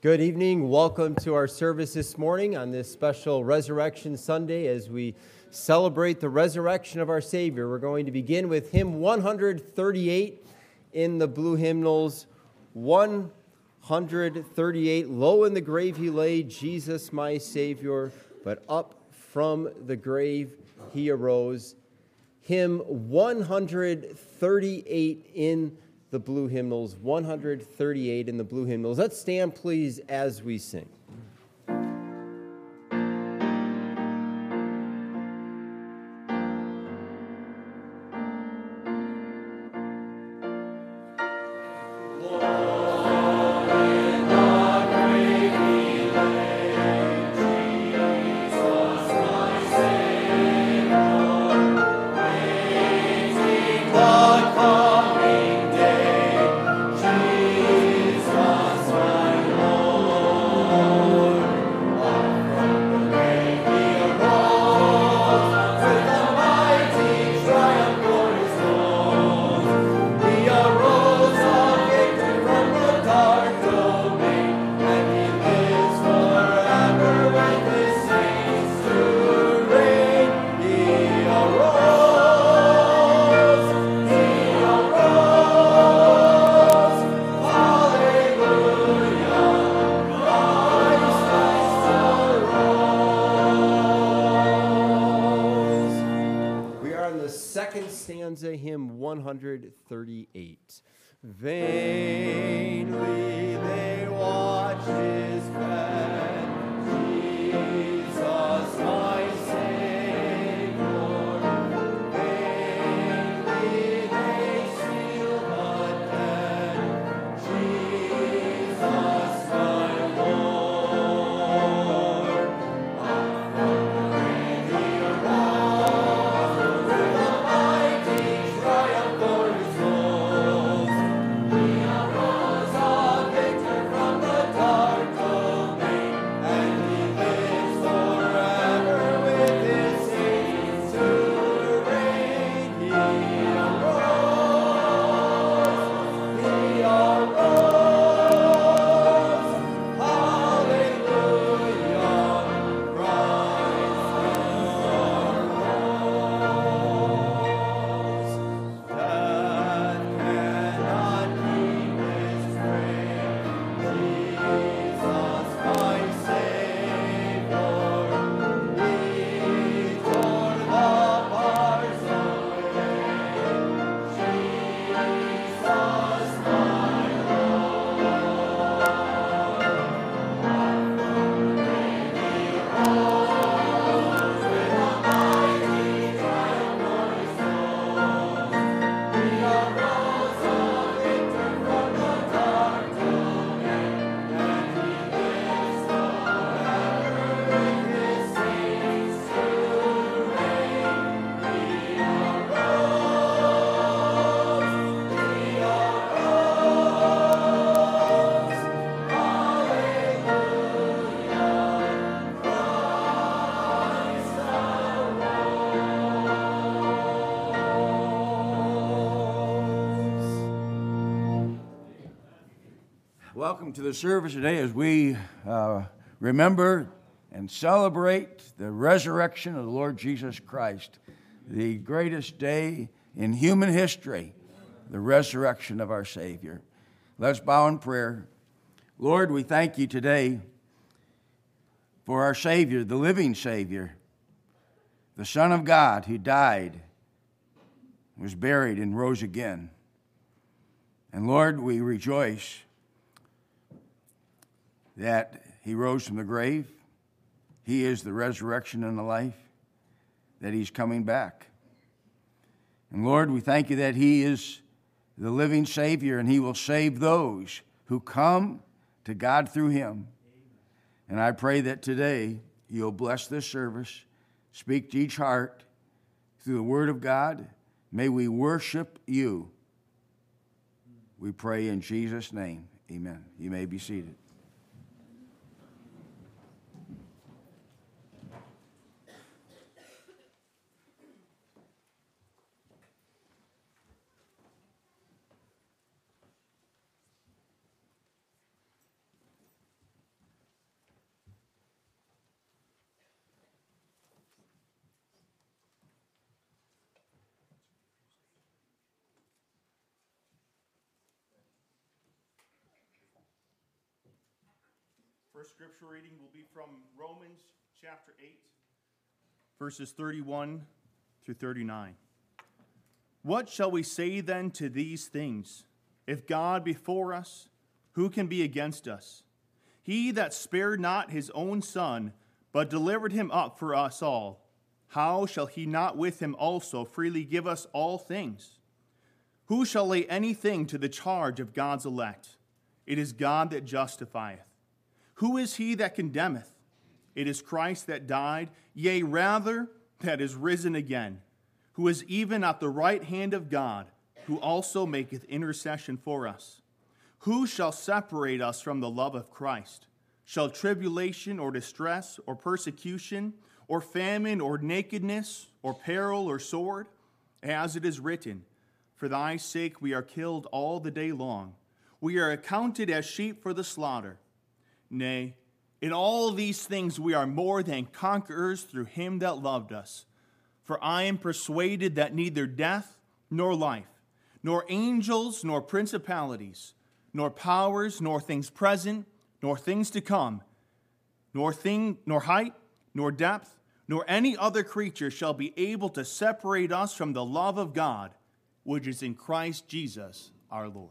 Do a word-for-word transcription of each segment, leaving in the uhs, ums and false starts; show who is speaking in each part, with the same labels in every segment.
Speaker 1: Good evening. Welcome to our service this morning on this special Resurrection Sunday as we celebrate the resurrection of our Savior. We're going to begin with hymn one thirty-eight in the blue hymnals. one thirty-eight, Low in the grave he lay, Jesus my Savior, but up from the grave he arose. Hymn one thirty-eight in the blue hymnals, one thirty-eight in the blue hymnals. Let's stand, please, as we sing. Hymn one thirty-eight. Vainly they watch his bed, Jesus my Savior. Vainly they seal the dead, Jesus my Lord. Up from the grave he arose, with a mighty triumph o'er his foes. He arose a victor from the dark domain, and he lives forever with his saints to reign. He arose, he arose, hallelujah, Christ arose. Death cannot keep his train, Jesus my Savior. He tore the bars away, Jesus my
Speaker 2: Welcome to the service today as we uh, remember and celebrate the resurrection of the Lord Jesus Christ, the greatest day in human history, the resurrection of our Savior. Let's bow in prayer. Lord, we thank you today for our Savior, the living Savior, the Son of God who died, was buried, and rose again. And Lord, we rejoice that he rose from the grave. He is the resurrection and the life, that he's coming back. And Lord, we thank you that he is the living Savior, and he will save those who come to God through him. And I pray that today you'll bless this service, speak to each heart through the word of God. May we worship you. We pray in Jesus' name. Amen. You may be seated.
Speaker 3: First scripture reading will be from Romans chapter eight, verses thirty-one through thirty-nine. What shall we say then to these things? If God be for us, who can be against us? He that spared not his own son, but delivered him up for us all, how shall he not with him also freely give us all things? Who shall lay anything to the charge of God's elect? It is God that justifieth. Who is he that condemneth? It is Christ that died, yea, rather, that is risen again, who is even at the right hand of God, who also maketh intercession for us. Who shall separate us from the love of Christ? Shall tribulation or distress or persecution or famine or nakedness or peril or sword? As it is written, for thy sake we are killed all the day long. We are accounted as sheep for the slaughter. Nay, in all these things we are more than conquerors through him that loved us. For I am persuaded that neither death nor life, nor angels nor principalities, nor powers, nor things present, nor things to come, nor thing, nor height, nor depth, nor any other creature shall be able to separate us from the love of God, which is in Christ Jesus our Lord.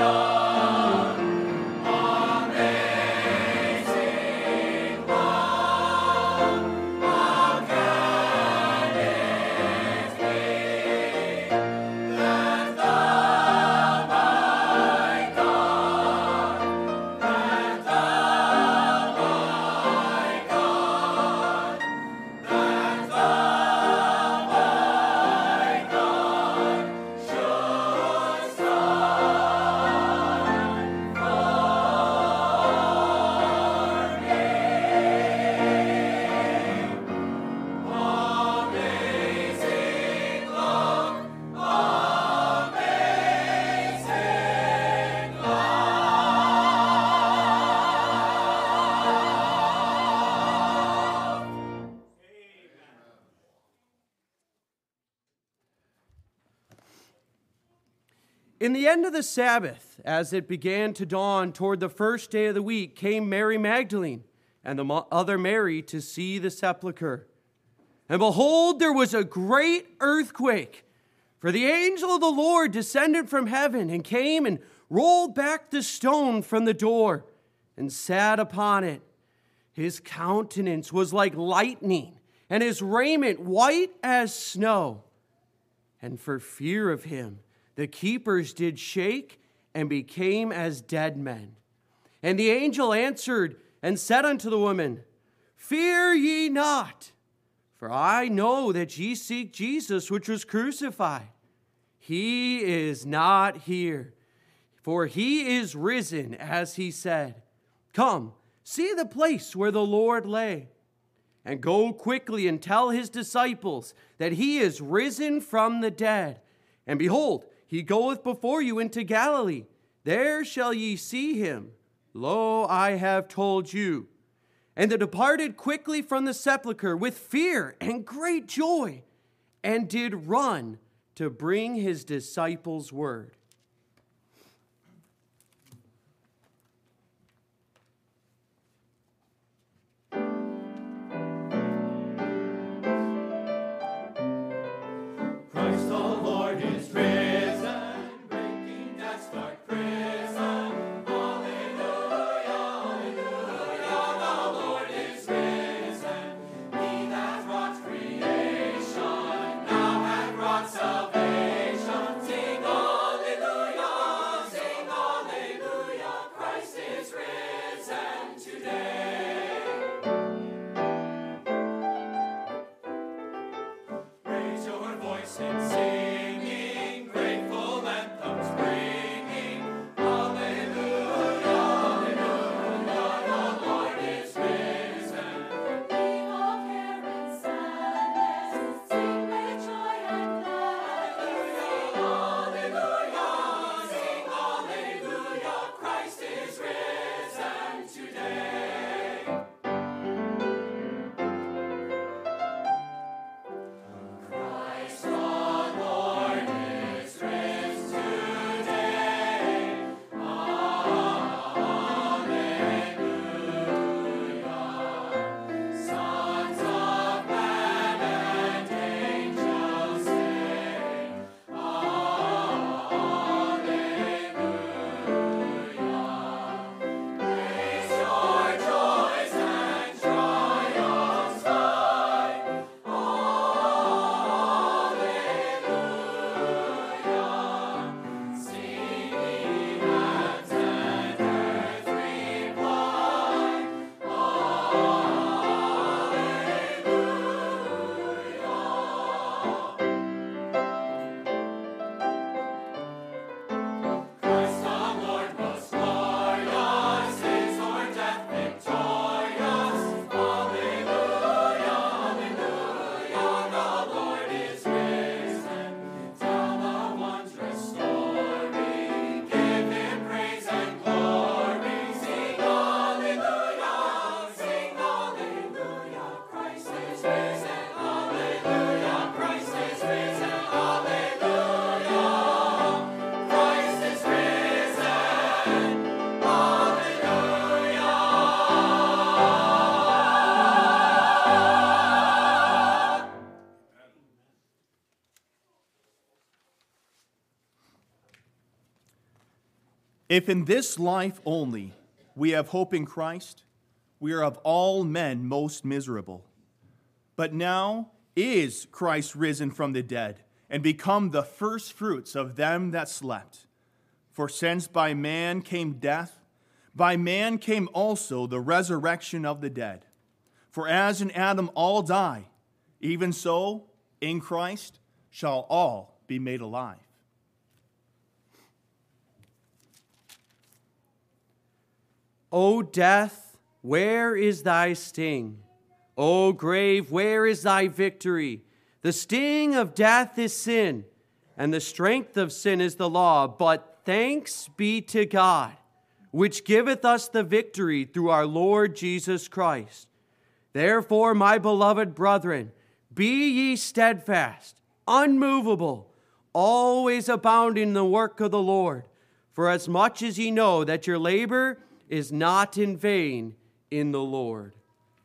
Speaker 4: In the end of the Sabbath, as it began to dawn toward the first day of the week, came Mary Magdalene and the other Mary to see the sepulchre. And behold, there was a great earthquake, for the angel of the Lord descended from heaven and came and rolled back the stone from the door and sat upon it. His countenance was like lightning, and his raiment white as snow. And for fear of him, the keepers did shake and became as dead men. And the angel answered and said unto the woman, Fear ye not, for I know that ye seek Jesus, which was crucified. He is not here, for he is risen, as he said. Come, see the place where the Lord lay, and go quickly and tell his disciples that he is risen from the dead. And behold, he goeth before you into Galilee. There shall ye see him. Lo, I have told you. And they departed quickly from the sepulchre with fear and great joy, and did run to bring his disciples word.
Speaker 5: Salvation, sing hallelujah.
Speaker 3: If in this life only we have hope in Christ, we are of all men most miserable. But now is Christ risen from the dead and become the first fruits of them that slept. For since by man came death, by man came also the resurrection of the dead. For as in Adam all die, even so in Christ shall all be made alive.
Speaker 4: O death, where is thy sting? O grave, where is thy victory? The sting of death is sin, and the strength of sin is the law. But thanks be to God, which giveth us the victory through our Lord Jesus Christ. Therefore, my beloved brethren, be ye steadfast, unmovable, always abounding in the work of the Lord, for as much as ye know that your labor is not in vain in the Lord.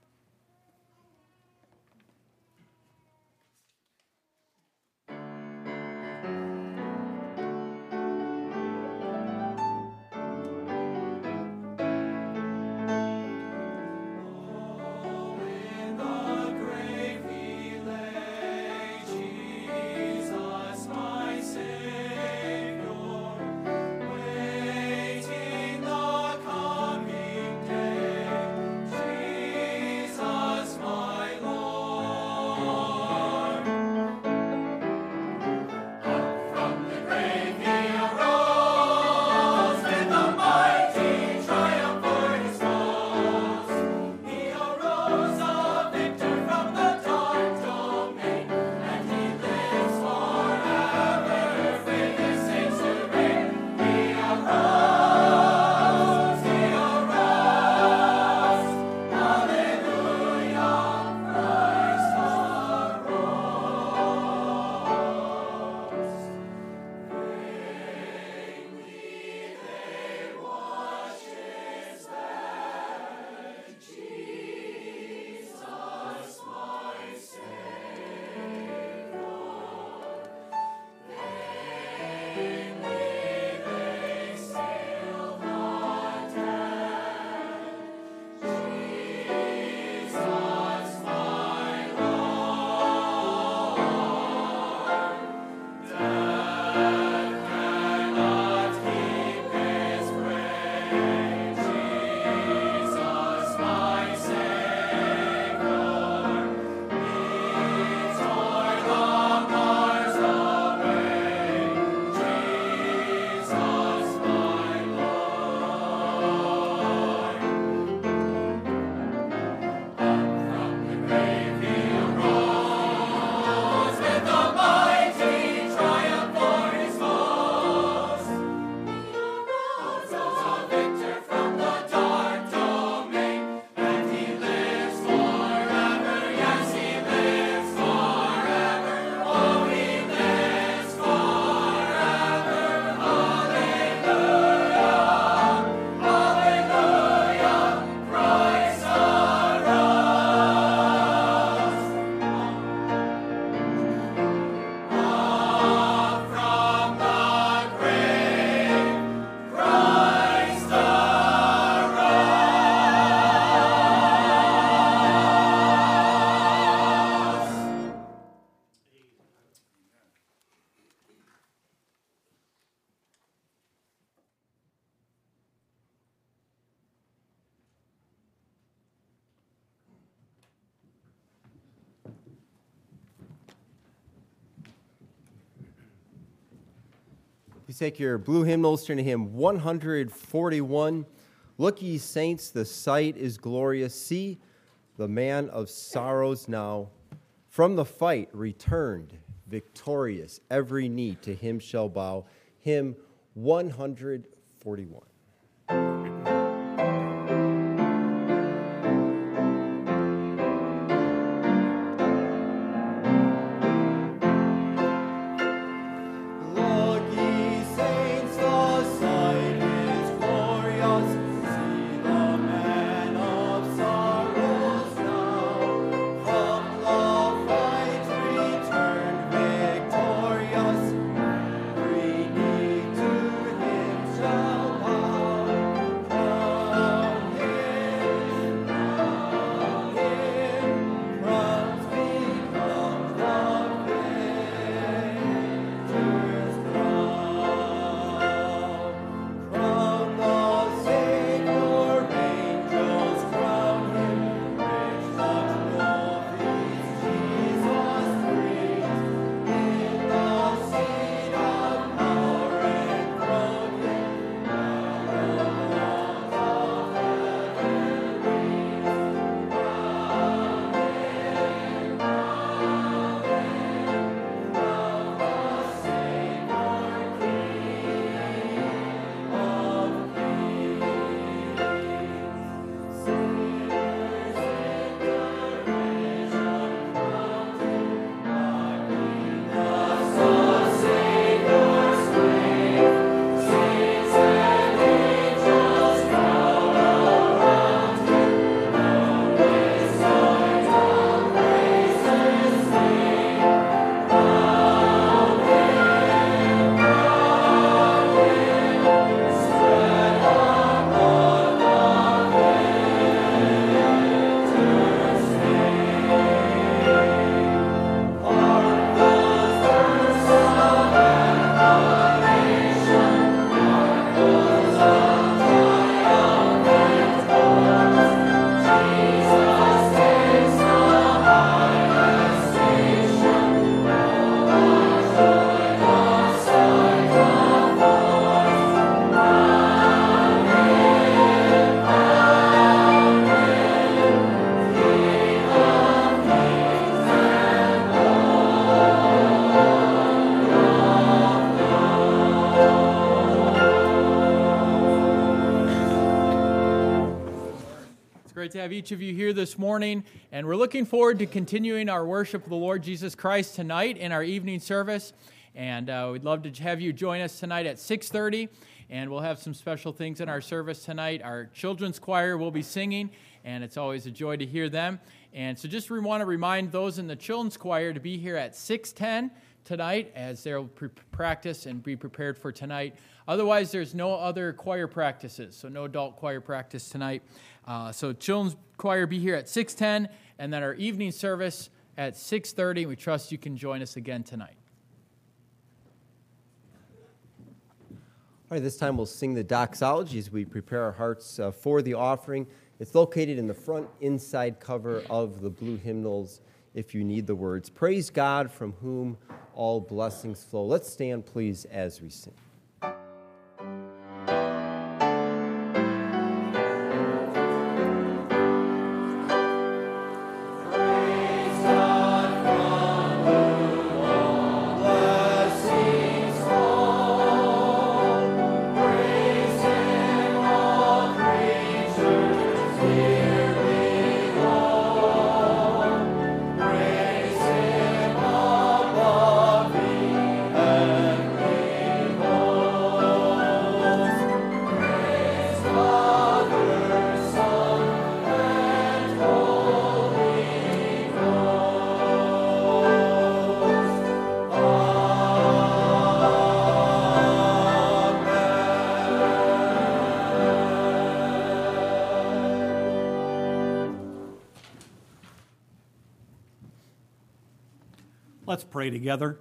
Speaker 1: Please take your blue hymnals, turn to hymn one forty-one. Look, ye saints, the sight is glorious. See, the man of sorrows now from the fight returned victorious. Every knee to him shall bow. Hymn one forty-one.
Speaker 5: Victorious, every knee to him shall bow. great to have each of you here this morning, and we're looking forward to continuing our worship of the Lord Jesus Christ tonight in our evening service, and uh, we'd love to have you join us tonight at six thirty, and we'll have some special things in our service tonight. Our children's choir will be singing, and it's always a joy to hear them, and so just we want to remind those in the children's choir to be here at six ten tonight as they'll pre- practice and be prepared for tonight. Otherwise, there's no other choir practices, so no adult choir practice tonight. Uh, so children's choir be here at six ten, and then our evening service at six thirty. We trust you can join us again tonight.
Speaker 1: All right, this time we'll sing the doxology as we prepare our hearts uh, for the offering. It's located in the front inside cover of the blue hymnals if you need the words. Praise God from whom all blessings flow. Let's stand, please, as we sing.
Speaker 6: Let's pray together.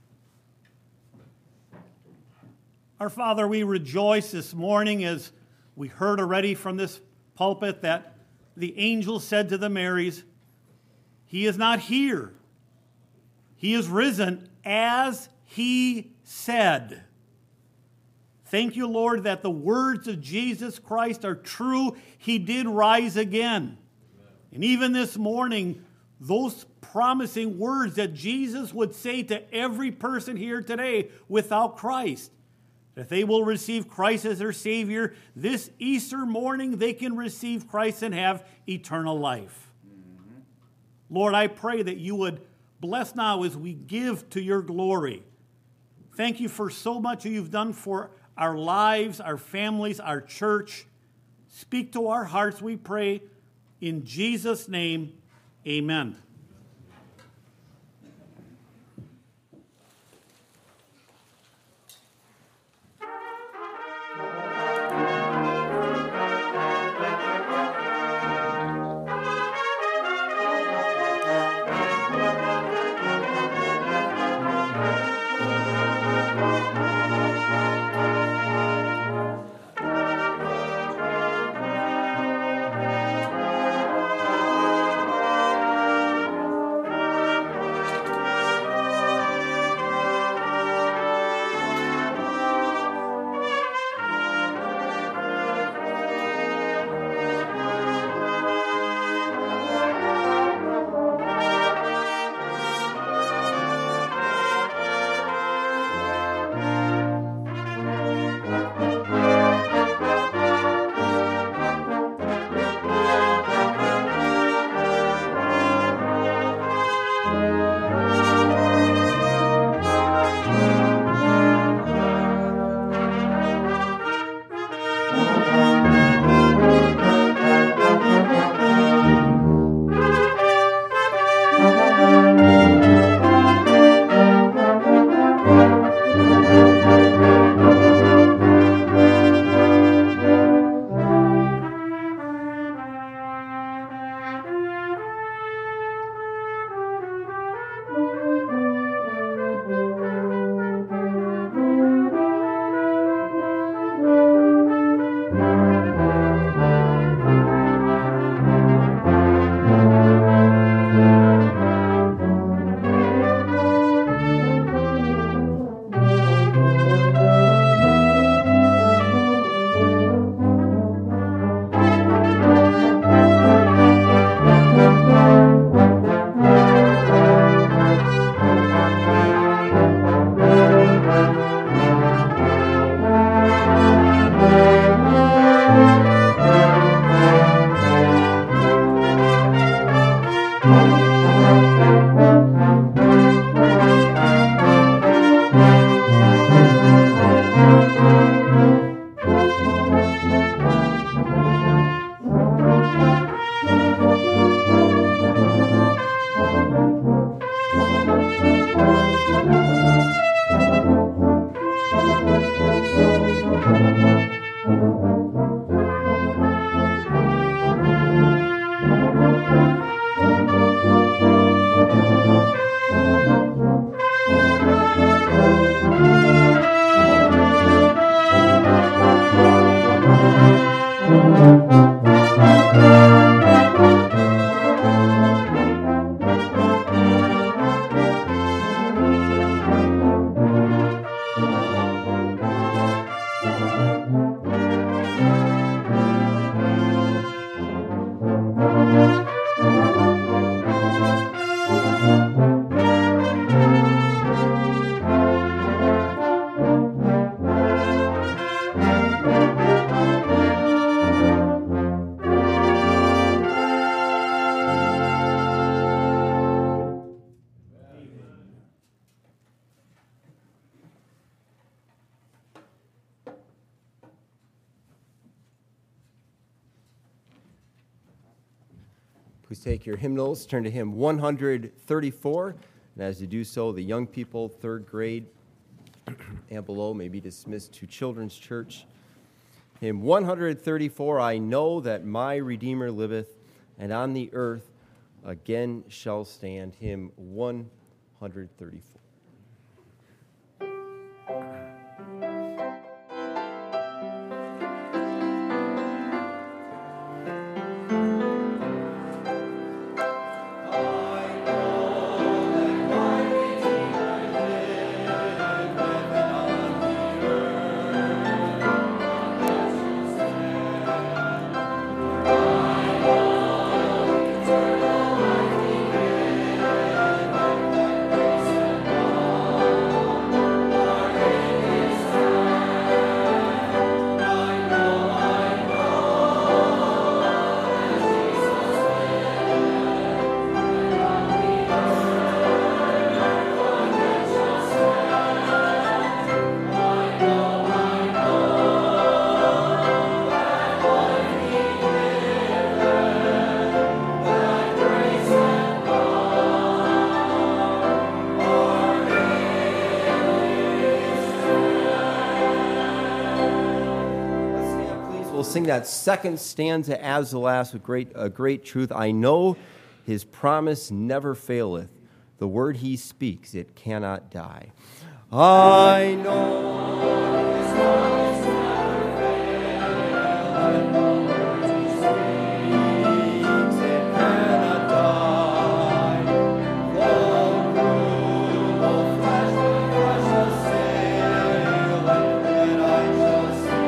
Speaker 6: Our Father, we rejoice this morning as we heard already from this pulpit that the angel said to the Marys, He is not here. He is risen as He said. Thank you, Lord, that the words of Jesus Christ are true. He did rise again. And even this morning, those promising words that Jesus would say to every person here today without Christ, that they will receive Christ as their Savior this Easter morning, they can receive Christ and have eternal life. Mm-hmm. Lord, I pray that you would bless now as we give to your glory. Thank you for so much you've done for our lives, our families, our church. Speak to our hearts, we pray. In Jesus' name, amen.
Speaker 1: Please take your hymnals, turn to hymn one thirty-four, and as you do so, the young people, third grade and below, may be dismissed to Children's Church. Hymn one thirty-four, I know that my Redeemer liveth, and on the earth again shall stand. Hymn one thirty-four. Sing that second stanza as the last with great, a great truth. I know his promise never faileth. The word he speaks, it cannot die. I know his promise never faileth. The word he speaks, it cannot die. Though through all flesh the flesh shall sail, and I shall see.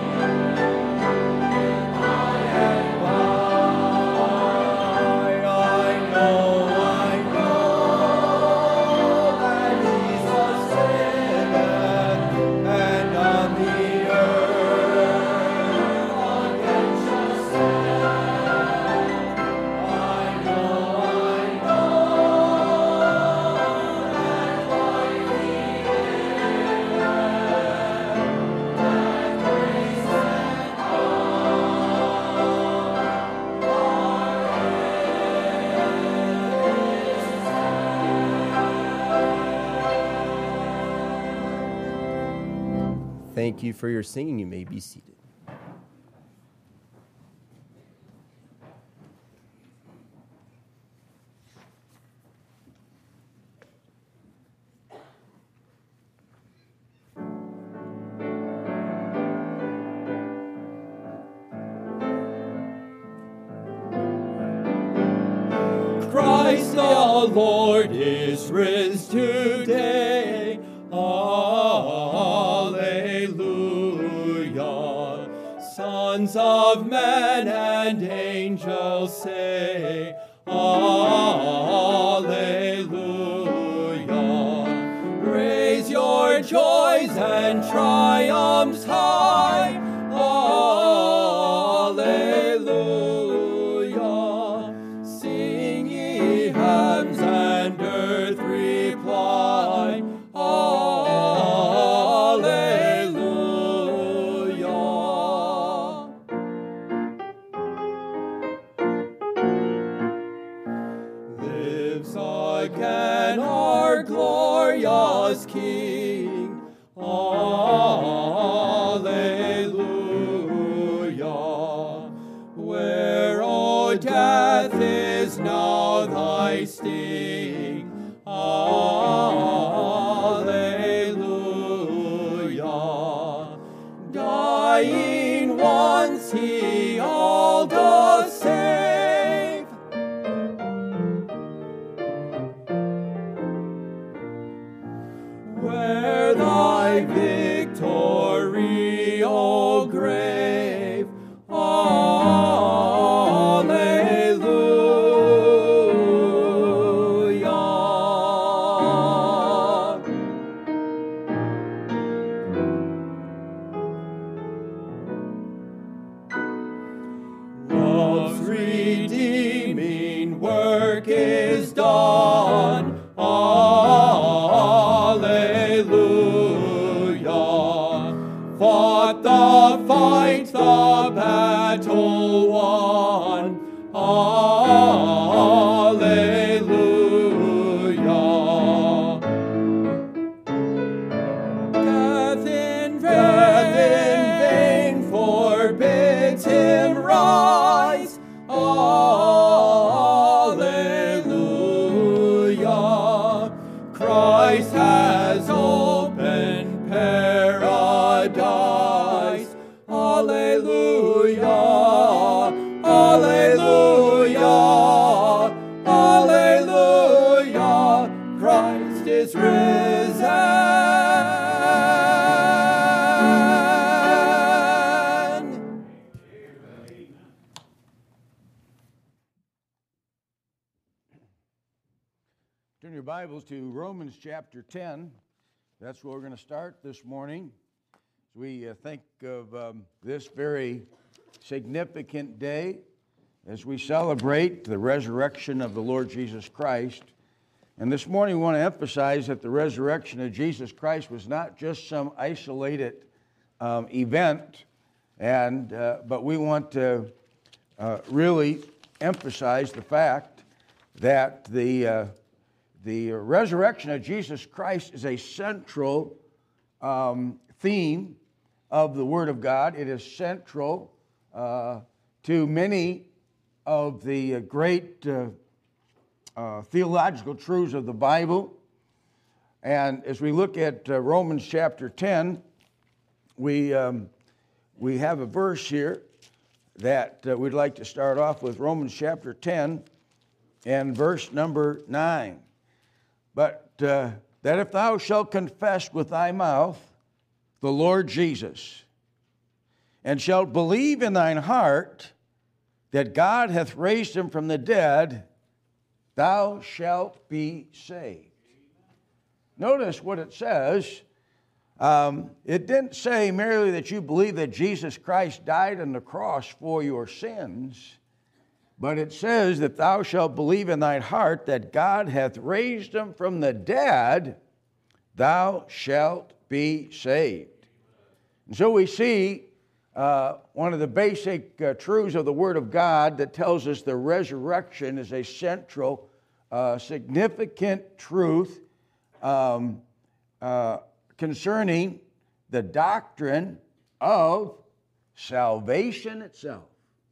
Speaker 1: Thank you for your singing. You may be seated.
Speaker 7: Christ the Lord is risen today. Alleluia. Sons of men and angels say, Alleluia. Raise your joys and triumphs high. Alleluia. Sing ye heavens and earth reply. Again our glorious King. Alleluia. Where, O death, is now thy sting? Alleluia. Dying once, he all does save. Where thy victory, O grave, Alleluia. Love's redeeming work is done. Alleluia. Fought the fight, the battle won. Alleluia.
Speaker 2: Turn your Bibles to Romans chapter ten. That's where we're going to start this morning. As we uh, think of um, this very significant day as we celebrate the resurrection of the Lord Jesus Christ. And this morning we want to emphasize that the resurrection of Jesus Christ was not just some isolated um, event, and uh, but we want to uh, really emphasize the fact that the uh, the resurrection of Jesus Christ is a central um, theme of the Word of God. It is central uh, to many of the great uh, uh, theological truths of the Bible. And as we look at uh, Romans chapter ten, we, um, we have a verse here that uh, we'd like to start off with, Romans chapter ten and verse number nine. But uh, that if thou shalt confess with thy mouth the Lord Jesus, and shalt believe in thine heart that God hath raised him from the dead, thou shalt be saved. Notice what it says. Um, it didn't say merely that you believe that Jesus Christ died on the cross for your sins, but it says that thou shalt believe in thine heart that God hath raised him from the dead, thou shalt be saved. And so we see uh, one of the basic uh, truths of the Word of God that tells us the resurrection is a central, uh, significant truth um, uh, concerning the doctrine of salvation itself.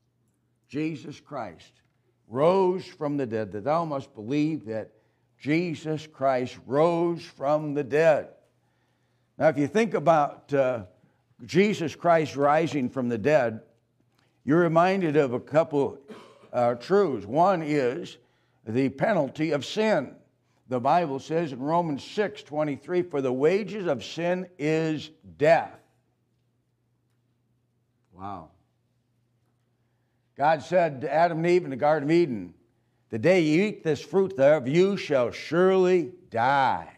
Speaker 2: Jesus Christ rose from the dead, that thou must believe that Jesus Christ rose from the dead. Now, if you think about uh, Jesus Christ rising from the dead, you're reminded of a couple uh, truths. One is the penalty of sin. The Bible says in Romans six twenty-three, for the wages of sin is death. Wow. God said to Adam and Eve in the Garden of Eden, the day you eat this fruit thereof, you shall surely die.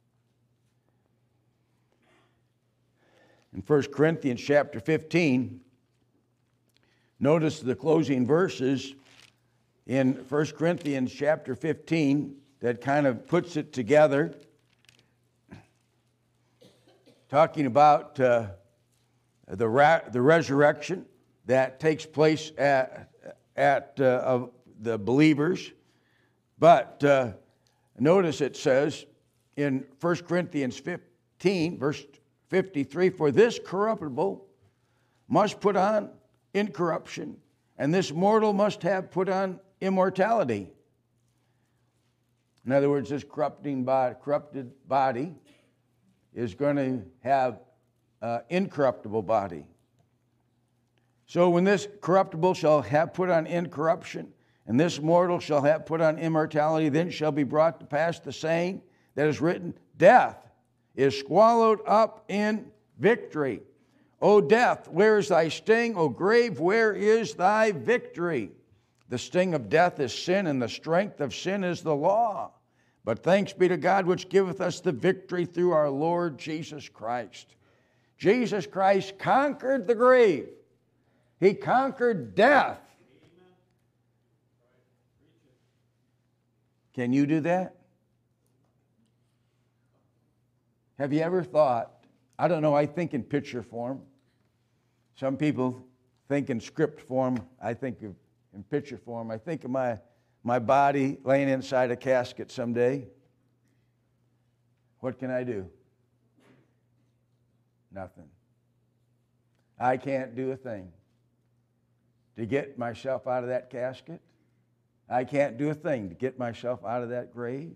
Speaker 2: In First Corinthians chapter fifteen, notice the closing verses in First Corinthians chapter fifteen that kind of puts it together, talking about uh, the, ra- the resurrection that takes place at, at uh, of the believers. But uh, notice it says in First Corinthians fifteen, verse fifty-three, for this corruptible must put on incorruption, and this mortal must have put on immortality. In other words, this corrupting body, corrupted body is going to have an incorruptible body. So when this corruptible shall have put on incorruption, and this mortal shall have put on immortality, then shall be brought to pass the saying that is written, death is swallowed up in victory. O death, where is thy sting? O grave, where is thy victory? The sting of death is sin, and the strength of sin is the law. But thanks be to God which giveth us the victory through our Lord Jesus Christ. Jesus Christ conquered the grave. He conquered death. Can you do that? Have you ever thought, I don't know, I think in picture form. Some people think in script form. I think of, in picture form. I think of my, my body laying inside a casket someday. What can I do? Nothing. I can't do a thing to get myself out of that casket. I can't do a thing to get myself out of that grave.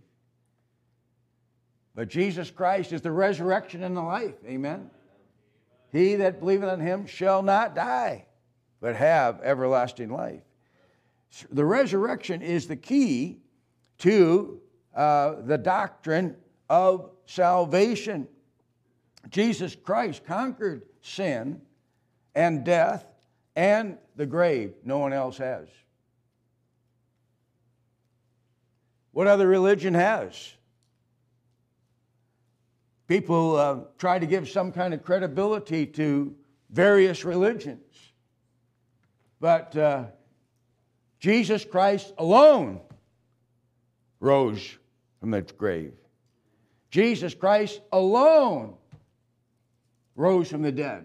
Speaker 2: But Jesus Christ is the resurrection and the life. Amen? He that believeth on him shall not die, but have everlasting life. The resurrection is the key to uh, the doctrine of salvation. Jesus Christ conquered sin and death and the grave. No one else has. what other religion has. People uh, try to give some kind of credibility to various religions. But uh, Jesus Christ alone rose from the grave. Jesus Christ alone rose from the dead.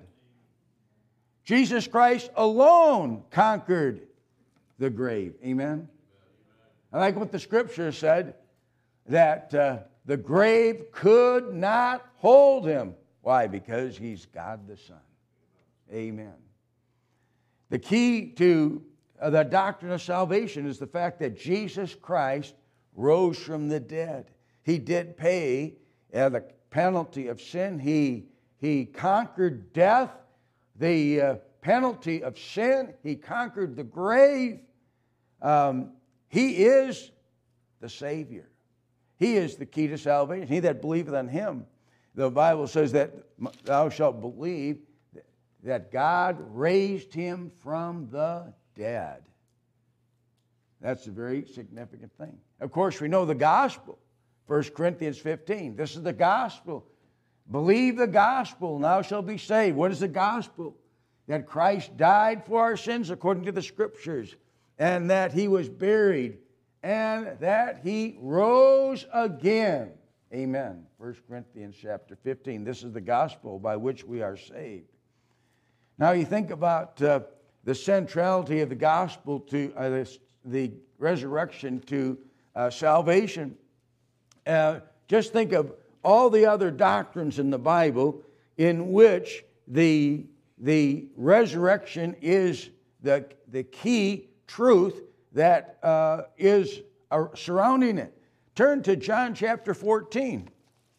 Speaker 2: Jesus Christ alone conquered the grave. Amen? I like what the Scripture said, that uh, the grave could not hold him. Why? Because he's God the Son. Amen. The key to uh, the doctrine of salvation is the fact that Jesus Christ rose from the dead. He did pay uh, the penalty of sin. He, he conquered death, the uh, penalty of sin. He conquered the grave. Um, he is the Savior. He is the key to salvation. He that believeth on him. The Bible says that thou shalt believe that God raised him from the dead. That's a very significant thing. Of course, we know the gospel. First Corinthians fifteen. This is the gospel. Believe the gospel, and thou shalt be saved. What is the gospel? That Christ died for our sins according to the Scriptures, and that he was buried, and that he rose again. Amen. First Corinthians chapter fifteen. This is the gospel by which we are saved. Now you think about uh, the centrality of the gospel to uh, this, the resurrection to uh, salvation. Uh, just think of all the other doctrines in the Bible in which the, the resurrection is the, the key truth that uh, is uh, surrounding it. Turn to John chapter fourteen.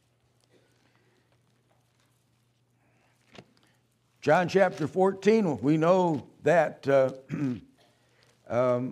Speaker 2: John chapter fourteen, we know that uh, um,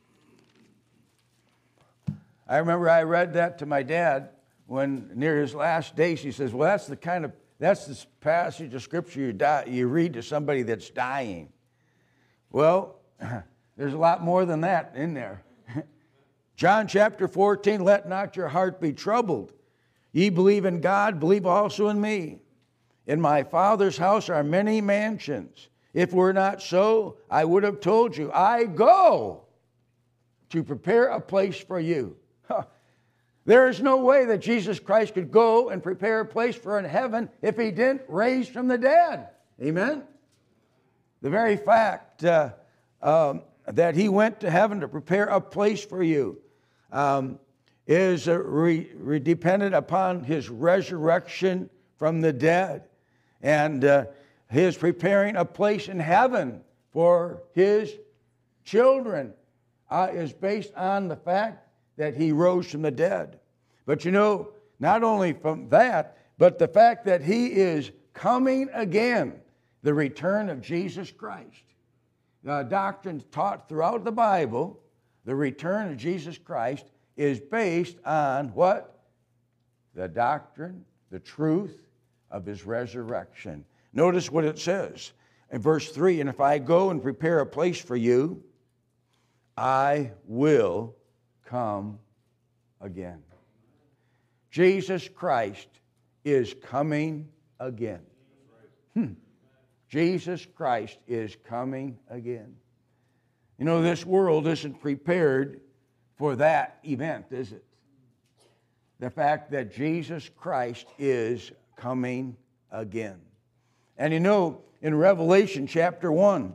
Speaker 2: I remember I read that to my dad when near his last days. He says, well, that's the kind of, that's the passage of Scripture you, die, you read to somebody that's dying. Well, there's a lot more than that in there. John chapter fourteen, let not your heart be troubled. Ye believe in God, believe also in me. In my Father's house are many mansions. If it were not so, I would have told you, I go to prepare a place for you. Huh. There is no way that Jesus Christ could go and prepare a place for in heaven if he didn't raise from the dead. Amen? The very fact uh, um, that he went to heaven to prepare a place for you um, is uh, re- re- dependent upon his resurrection from the dead. And uh, his preparing a place in heaven for his children uh, is based on the fact that he rose from the dead. But you know, not only from that, but the fact that he is coming again, the return of Jesus Christ. The doctrine taught throughout the Bible, the return of Jesus Christ is based on what? The doctrine, the truth of his resurrection. Notice what it says in verse three, and if I go and prepare a place for you, I will come again. Jesus Christ is coming again. Hmm. Jesus Christ is coming again. You know, this world isn't prepared for that event, is it? The fact that Jesus Christ is coming again. And you know, in Revelation chapter one,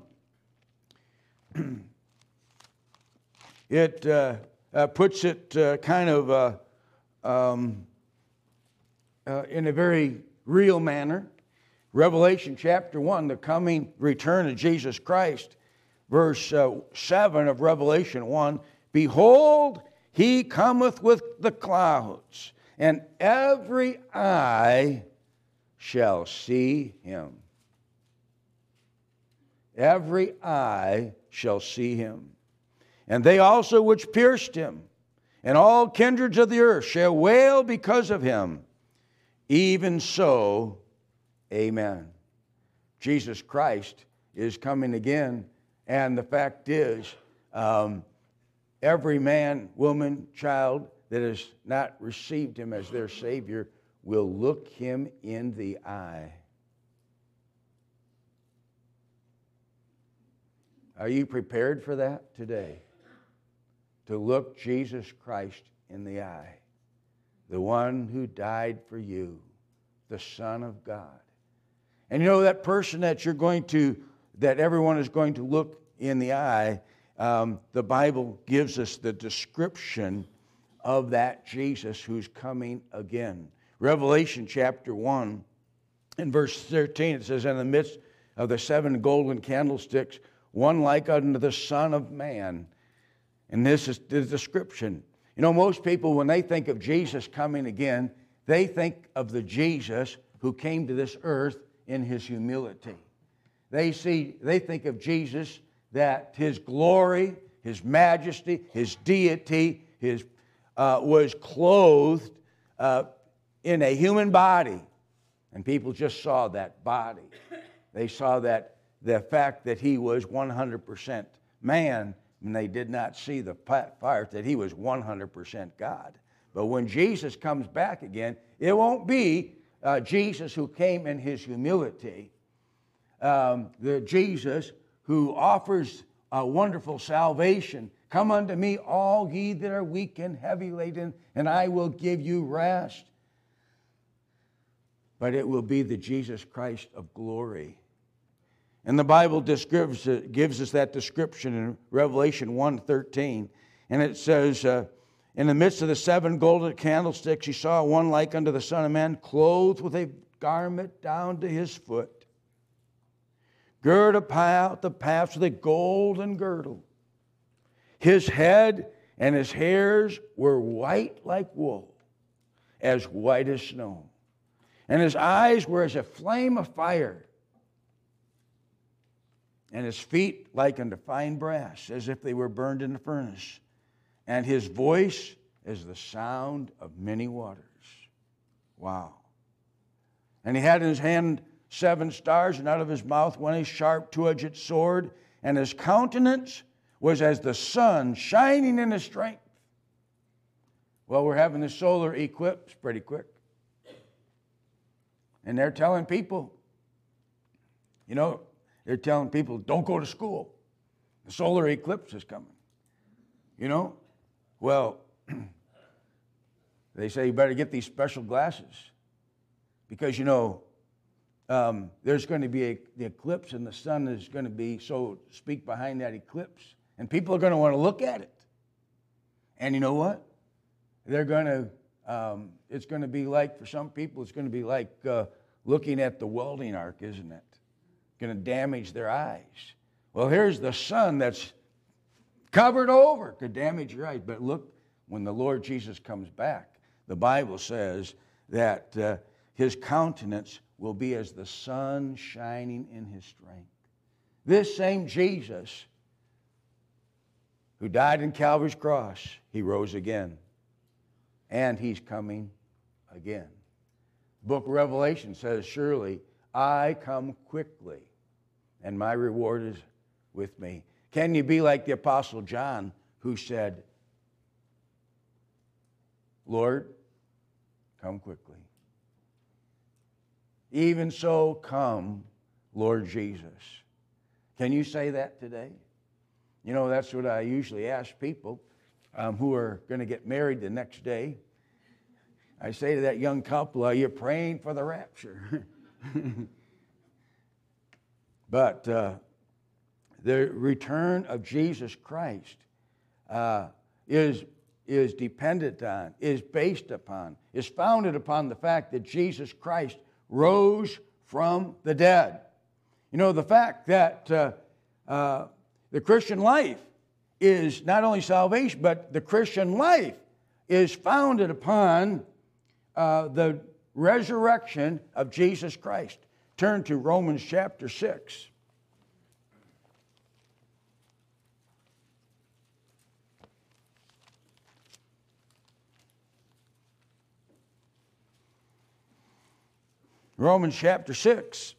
Speaker 2: it uh, uh, puts it uh, kind of uh, um, uh, in a very real manner. Revelation chapter one, the coming return of Jesus Christ, verse uh, seven of Revelation one, behold, he cometh with the clouds, and every eye shall see him. Every eye shall see him. And they also which pierced him, and all kindreds of the earth shall wail because of him. Even so, amen. Jesus Christ is coming again, and the fact is, um, every man, woman, child that has not received him as their Savior will look him in the eye. Are you prepared for that today? To look Jesus Christ in the eye, the one who died for you, the Son of God. And you know that person that you're going to, that everyone is going to look in the eye, um, the Bible gives us the description of that Jesus who's coming again. Revelation chapter one, in verse thirteen, it says, in the midst of the seven golden candlesticks, one like unto the Son of Man. And this is the description. You know, most people, when they think of Jesus coming again, they think of the Jesus who came to this earth in his humility. They see, they think of Jesus that his glory, his majesty, his deity, his uh, was clothed uh, in a human body, and people just saw that body. They saw that the fact that he was one hundred percent man, and they did not see the part that he was one hundred percent God. But when Jesus comes back again, it won't be uh, Jesus who came in his humility, um, the Jesus who offers a wonderful salvation. Come unto me, all ye that are weak and heavy laden, and I will give you rest. But it will be the Jesus Christ of glory. And the Bible describes, uh, gives us that description in Revelation one thirteen. And it says, uh, in the midst of the seven golden candlesticks, he saw one like unto the Son of Man, clothed with a garment down to his foot, gird about the paths with a golden girdle. His head and his hairs were white like wool, as white as snow. And his eyes were as a flame of fire, and his feet like unto fine brass, as if they were burned in the furnace. And his voice as the sound of many waters. Wow. And he had in his hand seven stars, and out of his mouth went a sharp two-edged sword, and his countenance was as the sun shining in his strength. Well, we're having the solar eclipse pretty quick. And they're telling people, you know, they're telling people, don't go to school. The solar eclipse is coming. You know? Well, they say you better get these special glasses. Because, you know, um, there's going to be a, the eclipse, and the sun is going to be, so to speak, behind that eclipse. And people are going to want to look at it. And you know what? They're going to, um, it's going to be like, for some people, it's going to be like uh, looking at the welding arc, isn't it? Going to damage their eyes. Well, here's the sun that's covered over. Could damage your eyes. But look, when the Lord Jesus comes back, the Bible says that uh, his countenance will be as the sun shining in his strength. This same Jesus who died in Calvary's cross, he rose again. And he's coming again. The book of Revelation says, surely I come quickly, and my reward is with me. Can you be like the Apostle John, who said, Lord, come quickly. Even so, come, Lord Jesus. Can you say that today? You know, that's what I usually ask people um, who are going to get married the next day. I say to that young couple, are you praying for the rapture? But uh, the return of Jesus Christ uh, is, is dependent on, is based upon, is founded upon the fact that Jesus Christ rose from the dead. You know, the fact that uh, uh, the Christian life is not only salvation, but the Christian life is founded upon uh, the resurrection of Jesus Christ. Turn to Romans chapter six. Romans chapter six.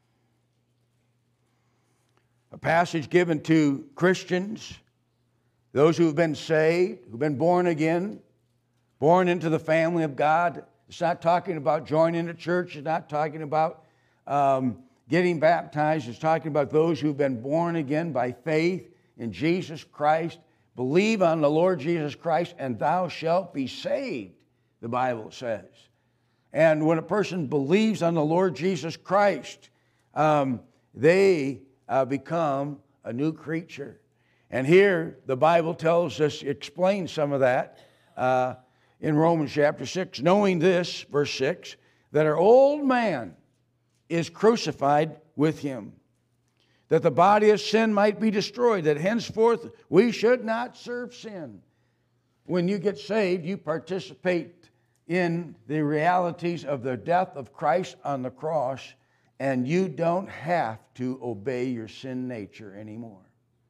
Speaker 2: A passage given to Christians those who have been saved, who've been born again, born into the family of God. It's not talking about joining a church. It's not talking about um, getting baptized. It's talking about those who've been born again by faith in Jesus Christ. Believe on the Lord Jesus Christ, and thou shalt be saved, the Bible says. And when a person believes on the Lord Jesus Christ, um, they uh, become a new creature. And here, the Bible tells us, explains some of that uh, in Romans chapter six. Knowing this, verse six, that our old man is crucified with him, that the body of sin might be destroyed, that henceforth we should not serve sin. When you get saved, you participate in the realities of the death of Christ on the cross, and you don't have to obey your sin nature anymore.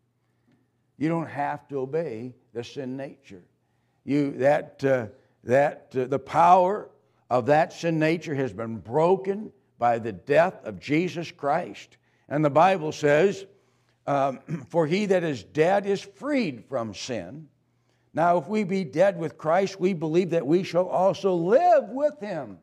Speaker 2: You don't have to obey the sin nature. You that uh, that uh, the power of that sin nature has been broken by the death of Jesus Christ. And the Bible says, um, for he that is dead is freed from sin. Now, if we be dead with Christ, we believe that we shall also live with him.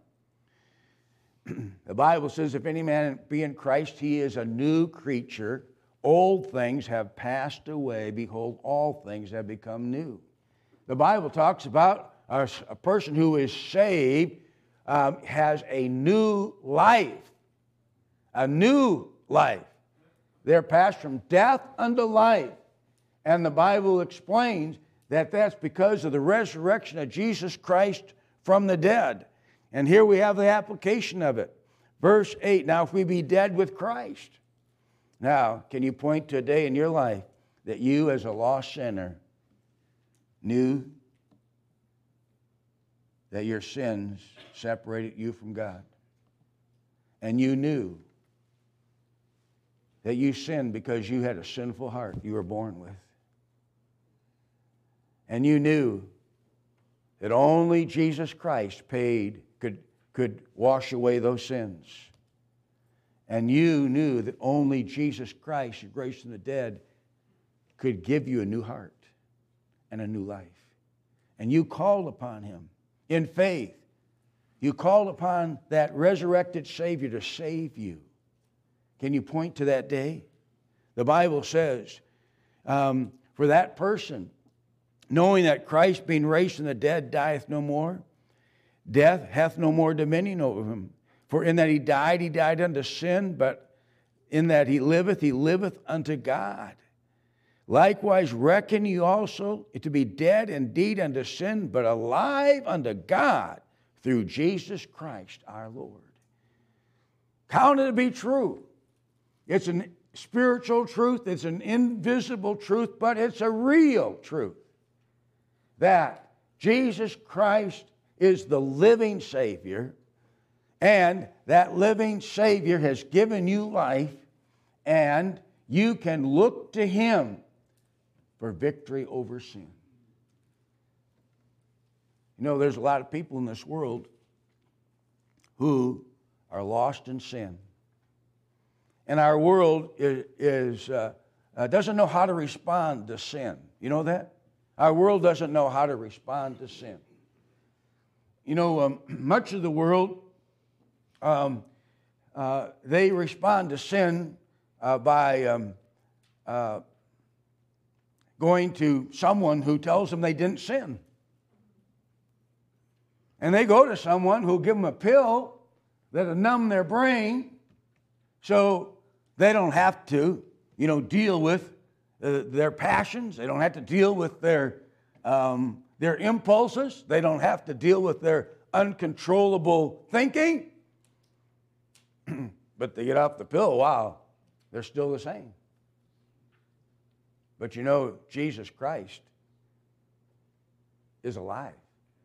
Speaker 2: The Bible says, if any man be in Christ, he is a new creature. Old things have passed away. Behold, all things have become new. The Bible talks about a, a person who is saved um, has a new life. A new life. They're passed from death unto life. And the Bible explains that that's because of the resurrection of Jesus Christ from the dead. And here we have the application of it. Verse eight, now if we be dead with Christ. Now, can you point to a day in your life that you as a lost sinner knew that your sins separated you from God? And you knew that you sinned because you had a sinful heart you were born with. And you knew that only Jesus Christ paid, could, could wash away those sins. And you knew that only Jesus Christ, who raised from the dead, could give you a new heart and a new life. And you called upon him in faith. You called upon that resurrected Savior to save you. Can you point to that day? The Bible says, um, for that person, knowing that Christ being raised from the dead dieth no more, death hath no more dominion over him. For in that he died, he died unto sin, but in that he liveth, he liveth unto God. Likewise reckon ye also to be dead indeed unto sin, but alive unto God through Jesus Christ our Lord. Count it to be true. It's a spiritual truth, it's an invisible truth, but it's a real truth. That Jesus Christ is the living Savior, and that living Savior has given you life, and you can look to him for victory over sin. You know, there's a lot of people in this world who are lost in sin. And our world is, is uh, uh, doesn't know how to respond to sin. You know that? Our world doesn't know how to respond to sin. You know, um, much of the world, um, uh, they respond to sin uh, by um, uh, going to someone who tells them they didn't sin. And they go to someone who'll give them a pill that'll numb their brain so they don't have to, you know, deal with uh, their passions. They don't have to deal with their um, their impulses. They don't have to deal with their uncontrollable thinking. But they get off the pill, wow, they're still the same. But you know, Jesus Christ is alive.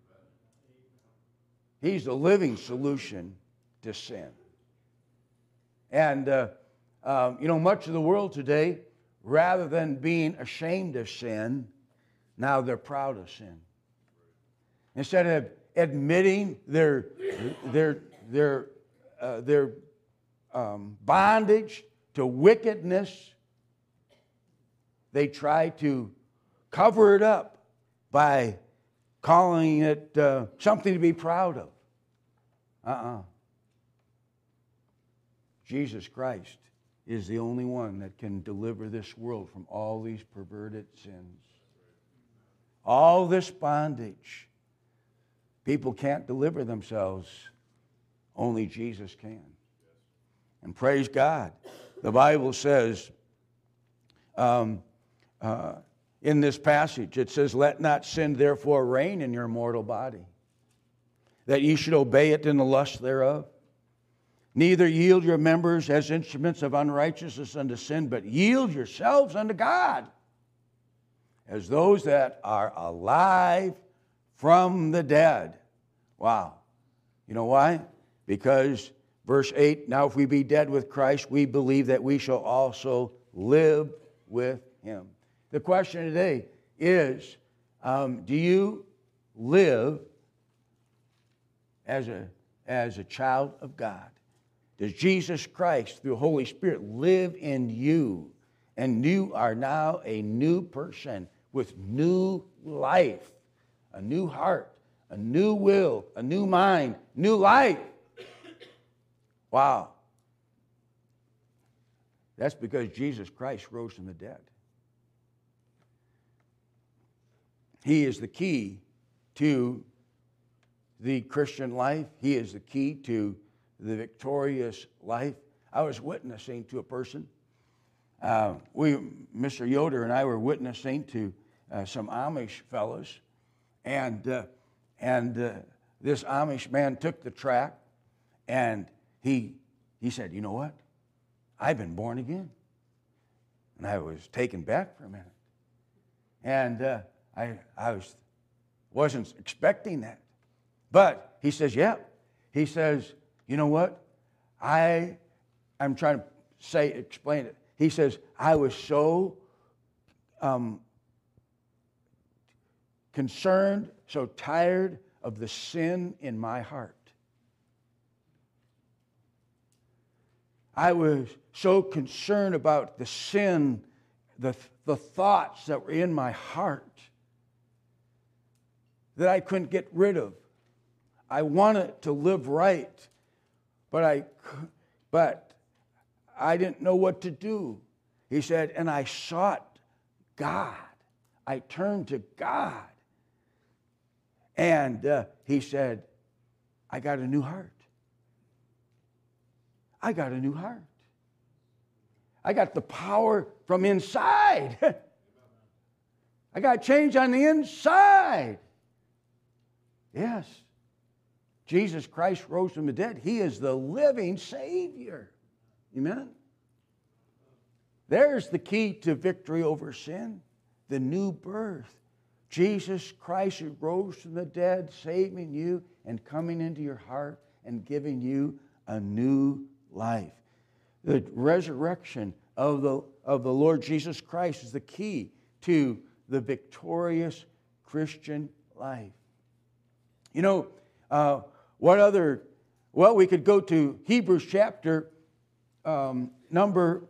Speaker 2: He's the living solution to sin. And, uh, um, you know, much of the world today, rather than being ashamed of sin, now they're proud of sin. Instead of admitting their, their, their, uh, their um, bondage to wickedness, they try to cover it up by calling it uh, something to be proud of. Uh-uh. Jesus Christ is the only one that can deliver this world from all these perverted sins. All this bondage. People can't deliver themselves. Only Jesus can. And praise God. The Bible says um, uh, in this passage, it says, let not sin therefore reign in your mortal body, that ye should obey it in the lust thereof. Neither yield your members as instruments of unrighteousness unto sin, but yield yourselves unto God as those that are alive from the dead. Wow. You know why? Because verse eight, now if we be dead with Christ, we believe that we shall also live with him. The question today is, um, do you live as a, as a child of God? Does Jesus Christ, through the Holy Spirit, live in you? And you are now a new person with new life, a new heart, a new will, a new mind, new life. Wow. That's because Jesus Christ rose from the dead. He is the key to the Christian life. He is the key to the victorious life. I was witnessing to a person. Uh, we, Mister Yoder and I were witnessing to uh, some Amish fellows, and uh, and uh, this Amish man took the tract, and he he said, "You know what? I've been born again." And I was taken back for a minute, and uh, I I was wasn't expecting that, but he says, "Yeah." He says, "You know what? I I'm trying to say explain it." He says, "I was so um, concerned, so tired of the sin in my heart. I was so concerned about the sin, the, the thoughts that were in my heart that I couldn't get rid of. I wanted to live right, but I, but I didn't know what to do." He said, "And I sought God. I turned to God." And uh, he said, "I got a new heart. I got a new heart. I got the power from inside. I got change on the inside." Yes. Jesus Christ rose from the dead. He is the living Savior. Amen? There's the key to victory over sin, the new birth. Jesus Christ who rose from the dead, saving you and coming into your heart and giving you a new life. The resurrection of the, of the Lord Jesus Christ is the key to the victorious Christian life. You know, uh, what other, well, we could go to Hebrews chapter um, number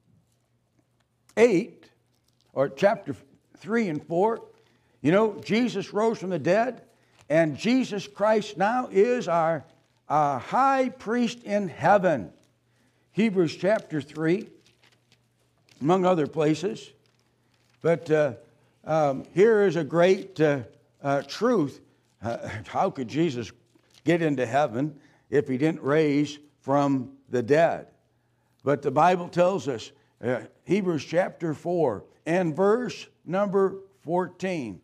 Speaker 2: eight, or chapter three and four. You know, Jesus rose from the dead, and Jesus Christ now is our, our high priest in heaven. Hebrews chapter three, among other places. But uh, um, here is a great uh, uh, truth. Uh, how could Jesus get into heaven if he didn't raise from the dead? But the Bible tells us, uh, Hebrews chapter four and verse number fourteen,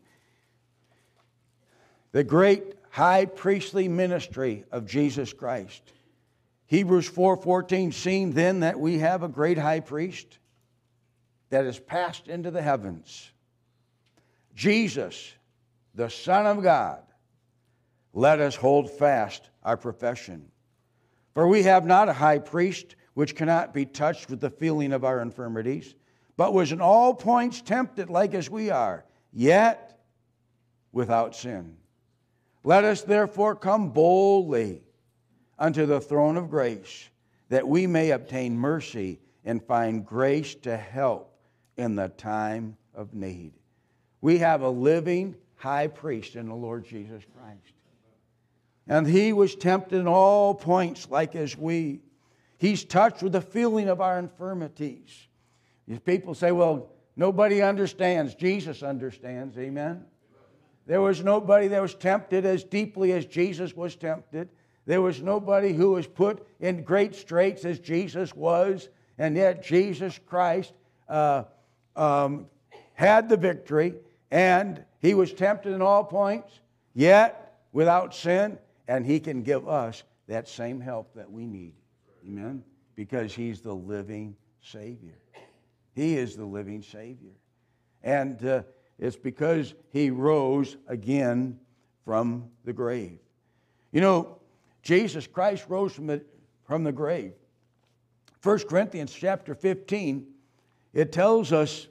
Speaker 2: the great high priestly ministry of Jesus Christ. Hebrews four fourteen, seeing then that we have a great high priest that is passed into the heavens, Jesus, the Son of God, let us hold fast our profession. For we have not a high priest which cannot be touched with the feeling of our infirmities, but was in all points tempted like as we are, yet without sin. Let us therefore come boldly unto the throne of grace, that we may obtain mercy and find grace to help in the time of need. We have a living high priest in the Lord Jesus Christ. And he was tempted in all points like as we. He's touched with the feeling of our infirmities. If people say, well, nobody understands. Jesus understands. Amen? There was nobody that was tempted as deeply as Jesus was tempted. There was nobody who was put in great straits as Jesus was. And yet Jesus Christ uh, um, had the victory. And he was tempted in all points, yet without sin. And he can give us that same help that we need. Amen? Because he's the living Savior. He is the living Savior. And uh, it's because he rose again from the grave. You know, Jesus Christ rose from the, from the grave. First Corinthians chapter fifteen, it tells us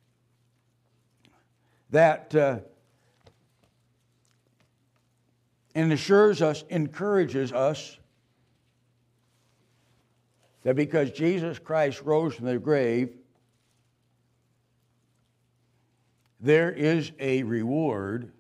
Speaker 2: that uh, and assures us, encourages us that because Jesus Christ rose from the grave, there is a reward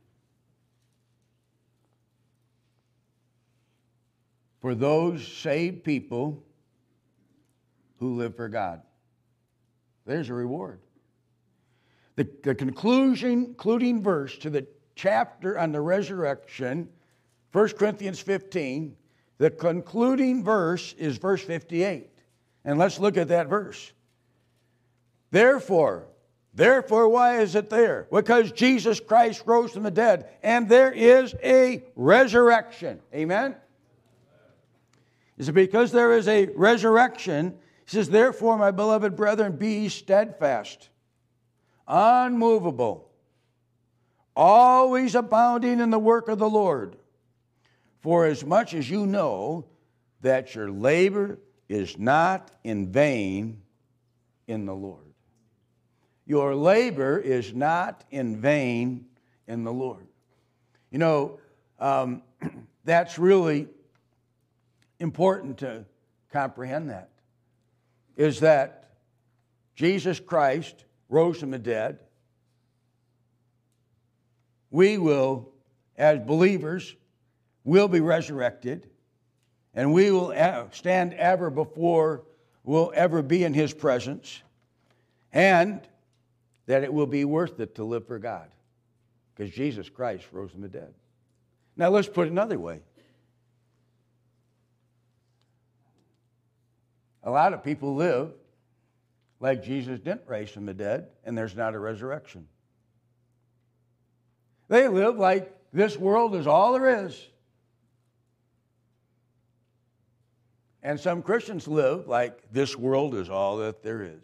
Speaker 2: for those saved people who live for God. There's a reward. The, the conclusion, concluding verse to the chapter on the resurrection, First Corinthians fifteen, the concluding verse is verse fifty-eight. And let's look at that verse. Therefore, therefore, why is it there? Because Jesus Christ rose from the dead, and there is a resurrection. Amen? Is it because there is a resurrection? He says, therefore, my beloved brethren, be steadfast, unmovable, always abounding in the work of the Lord. For as much as you know that your labor is not in vain in the Lord. Your labor is not in vain in the Lord. You know, um, that's really important to comprehend that. Is that Jesus Christ rose from the dead. We will, as believers, will be resurrected, and we will stand ever before, will ever be in His presence, and that it will be worth it to live for God, because Jesus Christ rose from the dead. Now let's put it another way. A lot of people live like Jesus didn't raise from the dead, and there's not a resurrection. They live like this world is all there is. And some Christians live like this world is all that there is.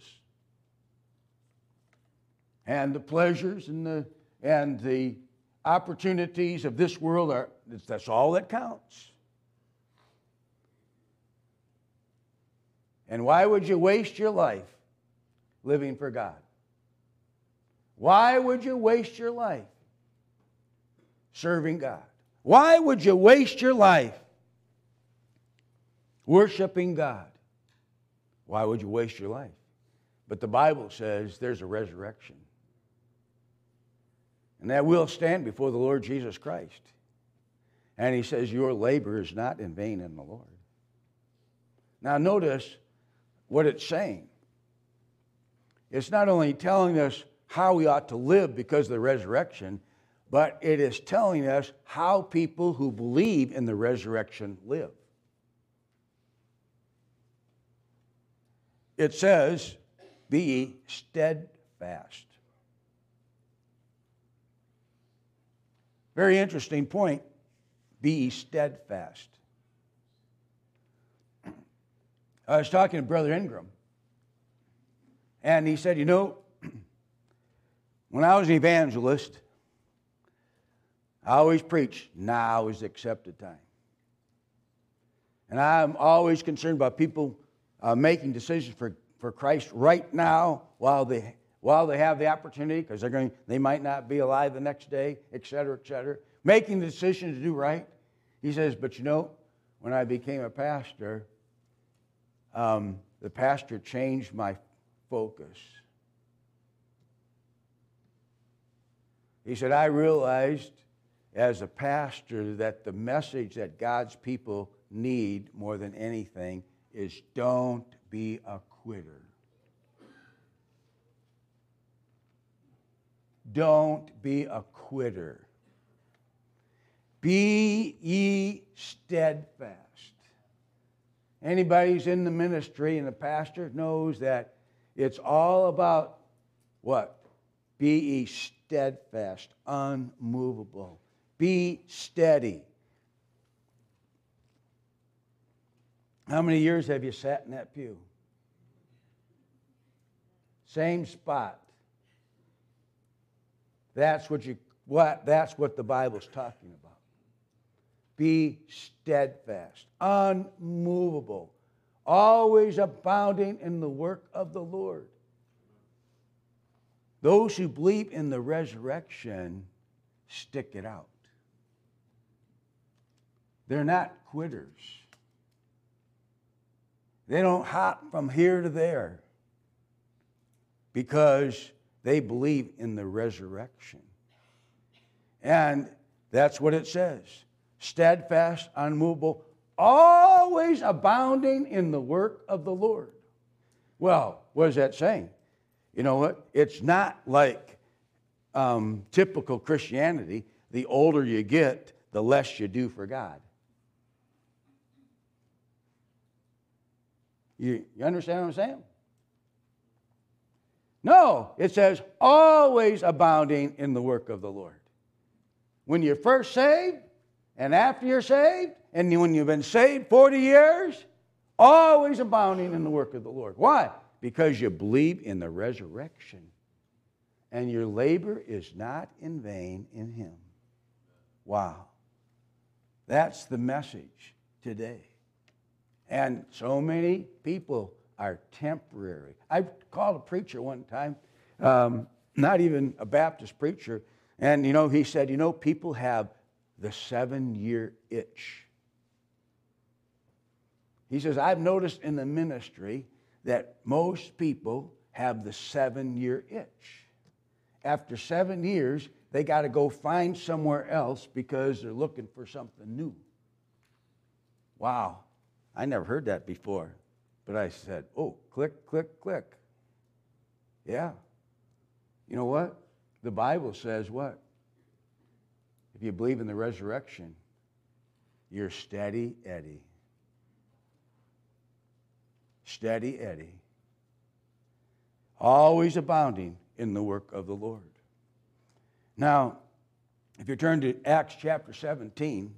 Speaker 2: And the pleasures and the, and the opportunities of this world, are that's all that counts. And why would you waste your life living for God? Why would you waste your life serving God? Why would you waste your life worshiping God? Why would you waste your life? But the Bible says there's a resurrection. And that we'll stand before the Lord Jesus Christ. And He says your labor is not in vain in the Lord. Now notice what it's saying. It's not only telling us how we ought to live because of the resurrection, but it is telling us how people who believe in the resurrection live. It says, be ye steadfast. Very interesting point. Be ye steadfast. I was talking to Brother Ingram, and he said, you know, when I was an evangelist, I always preached, now is the accepted time. And I'm always concerned about people uh, making decisions for, for Christ right now while they while they have the opportunity, because they're going, they might not be alive the next day, et cetera, et cetera. Making the decision to do right. He says, but you know, when I became a pastor, um, the pastor changed my focus. He said, I realized as a pastor that the message that God's people need more than anything is don't be a quitter. Don't be a quitter. Be ye steadfast. Anybody who's in the ministry and a pastor knows that it's all about what? Be ye steadfast, unmovable. Be steady. How many years have you sat in that pew? Same spot. That's what you what that's what the Bible's talking about. Be steadfast, unmovable, always abounding in the work of the Lord. Those who believe in the resurrection stick it out. They're not quitters. They don't hop from here to there because they believe in the resurrection. And that's what it says. Steadfast, unmovable, always abounding in the work of the Lord. Well, what is that saying? You know what? It's not like um, typical Christianity. The older you get, the less you do for God. You, you understand what I'm saying? No, it says always abounding in the work of the Lord. When you're first saved, and after you're saved, and when you've been saved forty years, always abounding in the work of the Lord. Why? Because you believe in the resurrection. And your labor is not in vain in Him. Wow. That's the message today. And so many people are temporary. I called a preacher one time, um, not even a Baptist preacher, and you know, he said, you know, people have the seven-year itch. He says, I've noticed in the ministry that most people have the seven-year itch. After seven years, they got to go find somewhere else because they're looking for something new. Wow. I never heard that before. But I said, oh, click, click, click. Yeah. You know what? The Bible says what? If you believe in the resurrection, you're steady Eddie. Steady Eddie. Always abounding in the work of the Lord. Now, if you turn to Acts chapter seventeen,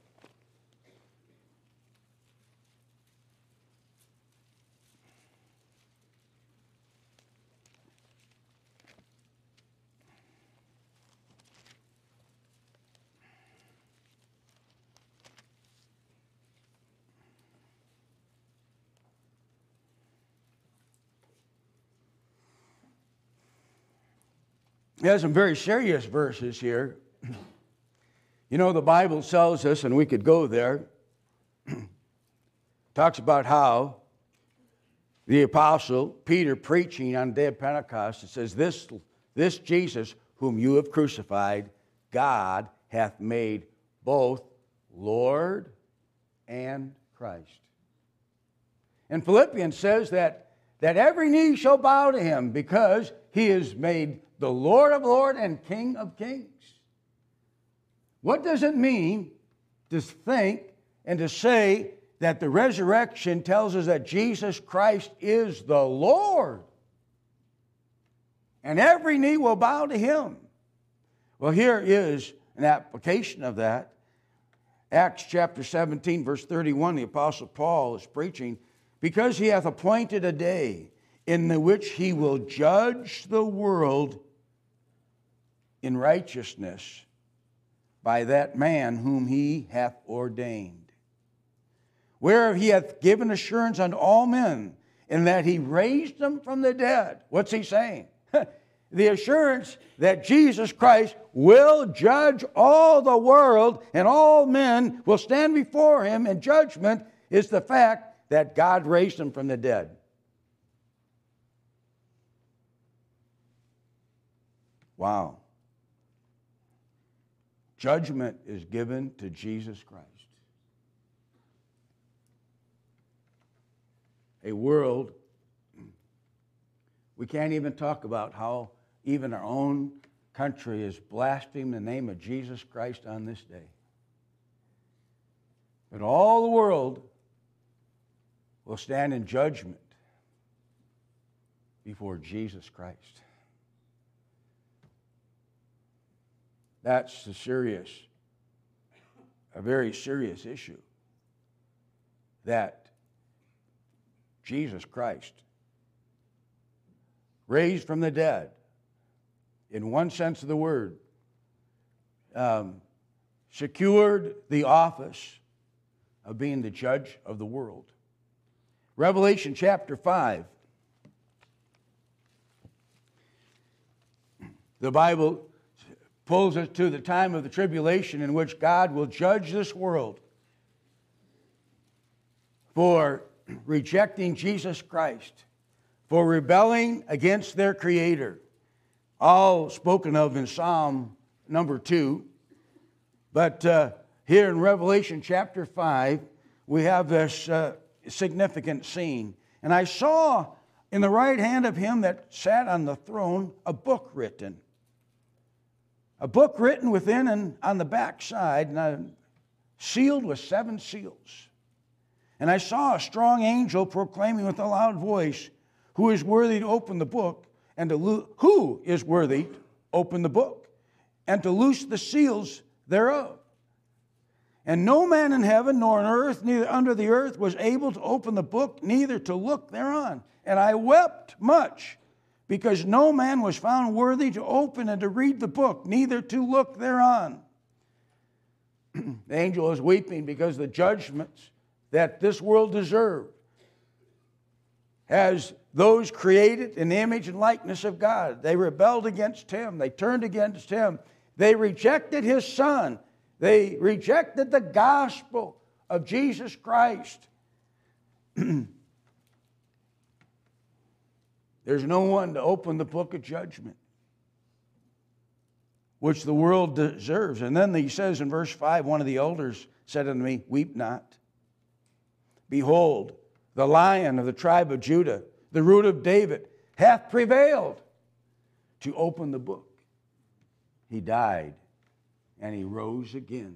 Speaker 2: it has some very serious verses here. You know, the Bible tells us, and we could go there, talks about how the apostle Peter preaching on the day of Pentecost, it says, this, this Jesus whom you have crucified, God hath made both Lord and Christ. And Philippians says that, that every knee shall bow to him because he is made the Lord of lords and King of kings. What does it mean to think and to say that the resurrection tells us that Jesus Christ is the Lord? And every knee will bow to him. Well, here is an application of that. Acts chapter seventeen, verse thirty-one, the Apostle Paul is preaching, because he hath appointed a day in the which he will judge the world in righteousness by that man whom he hath ordained. Whereof he hath given assurance unto all men, in that he raised them from the dead. What's he saying? The assurance that Jesus Christ will judge all the world and all men will stand before him in judgment is the fact that God raised him from the dead. Wow. judgment is given to Jesus Christ. A world, we can't even talk about how even our own country is blaspheming the name of Jesus Christ on this day. But all the world will stand in judgment before Jesus Christ. That's a serious, a very serious issue. That Jesus Christ, raised from the dead, in one sense of the word, um, secured the office of being the judge of the world. Revelation chapter five. The Bible pulls us to the time of the tribulation in which God will judge this world for rejecting Jesus Christ, for rebelling against their Creator. All spoken of in Psalm number two. But uh, here in Revelation chapter five, we have this uh, significant scene. And I saw in the right hand of him that sat on the throne a book written. A book written within and on the back side, and uh, sealed with seven seals. And I saw a strong angel proclaiming with a loud voice, who is worthy to open the book, and to lo- who is worthy to open the book, and to loose the seals thereof. And no man in heaven nor on earth, neither under the earth, was able to open the book, neither to look thereon. And I wept much, because no man was found worthy to open and to read the book, neither to look thereon. The angel is weeping because the judgments that this world deserved, as those created in the image and likeness of God, they rebelled against him. They turned against him. They rejected his Son. They rejected the gospel of Jesus Christ. There's no one to open the book of judgment, which the world deserves. And then he says in verse five, one of the elders said unto me, weep not. Behold, the Lion of the tribe of Judah, the Root of David, hath prevailed to open the book. He died, and he rose again.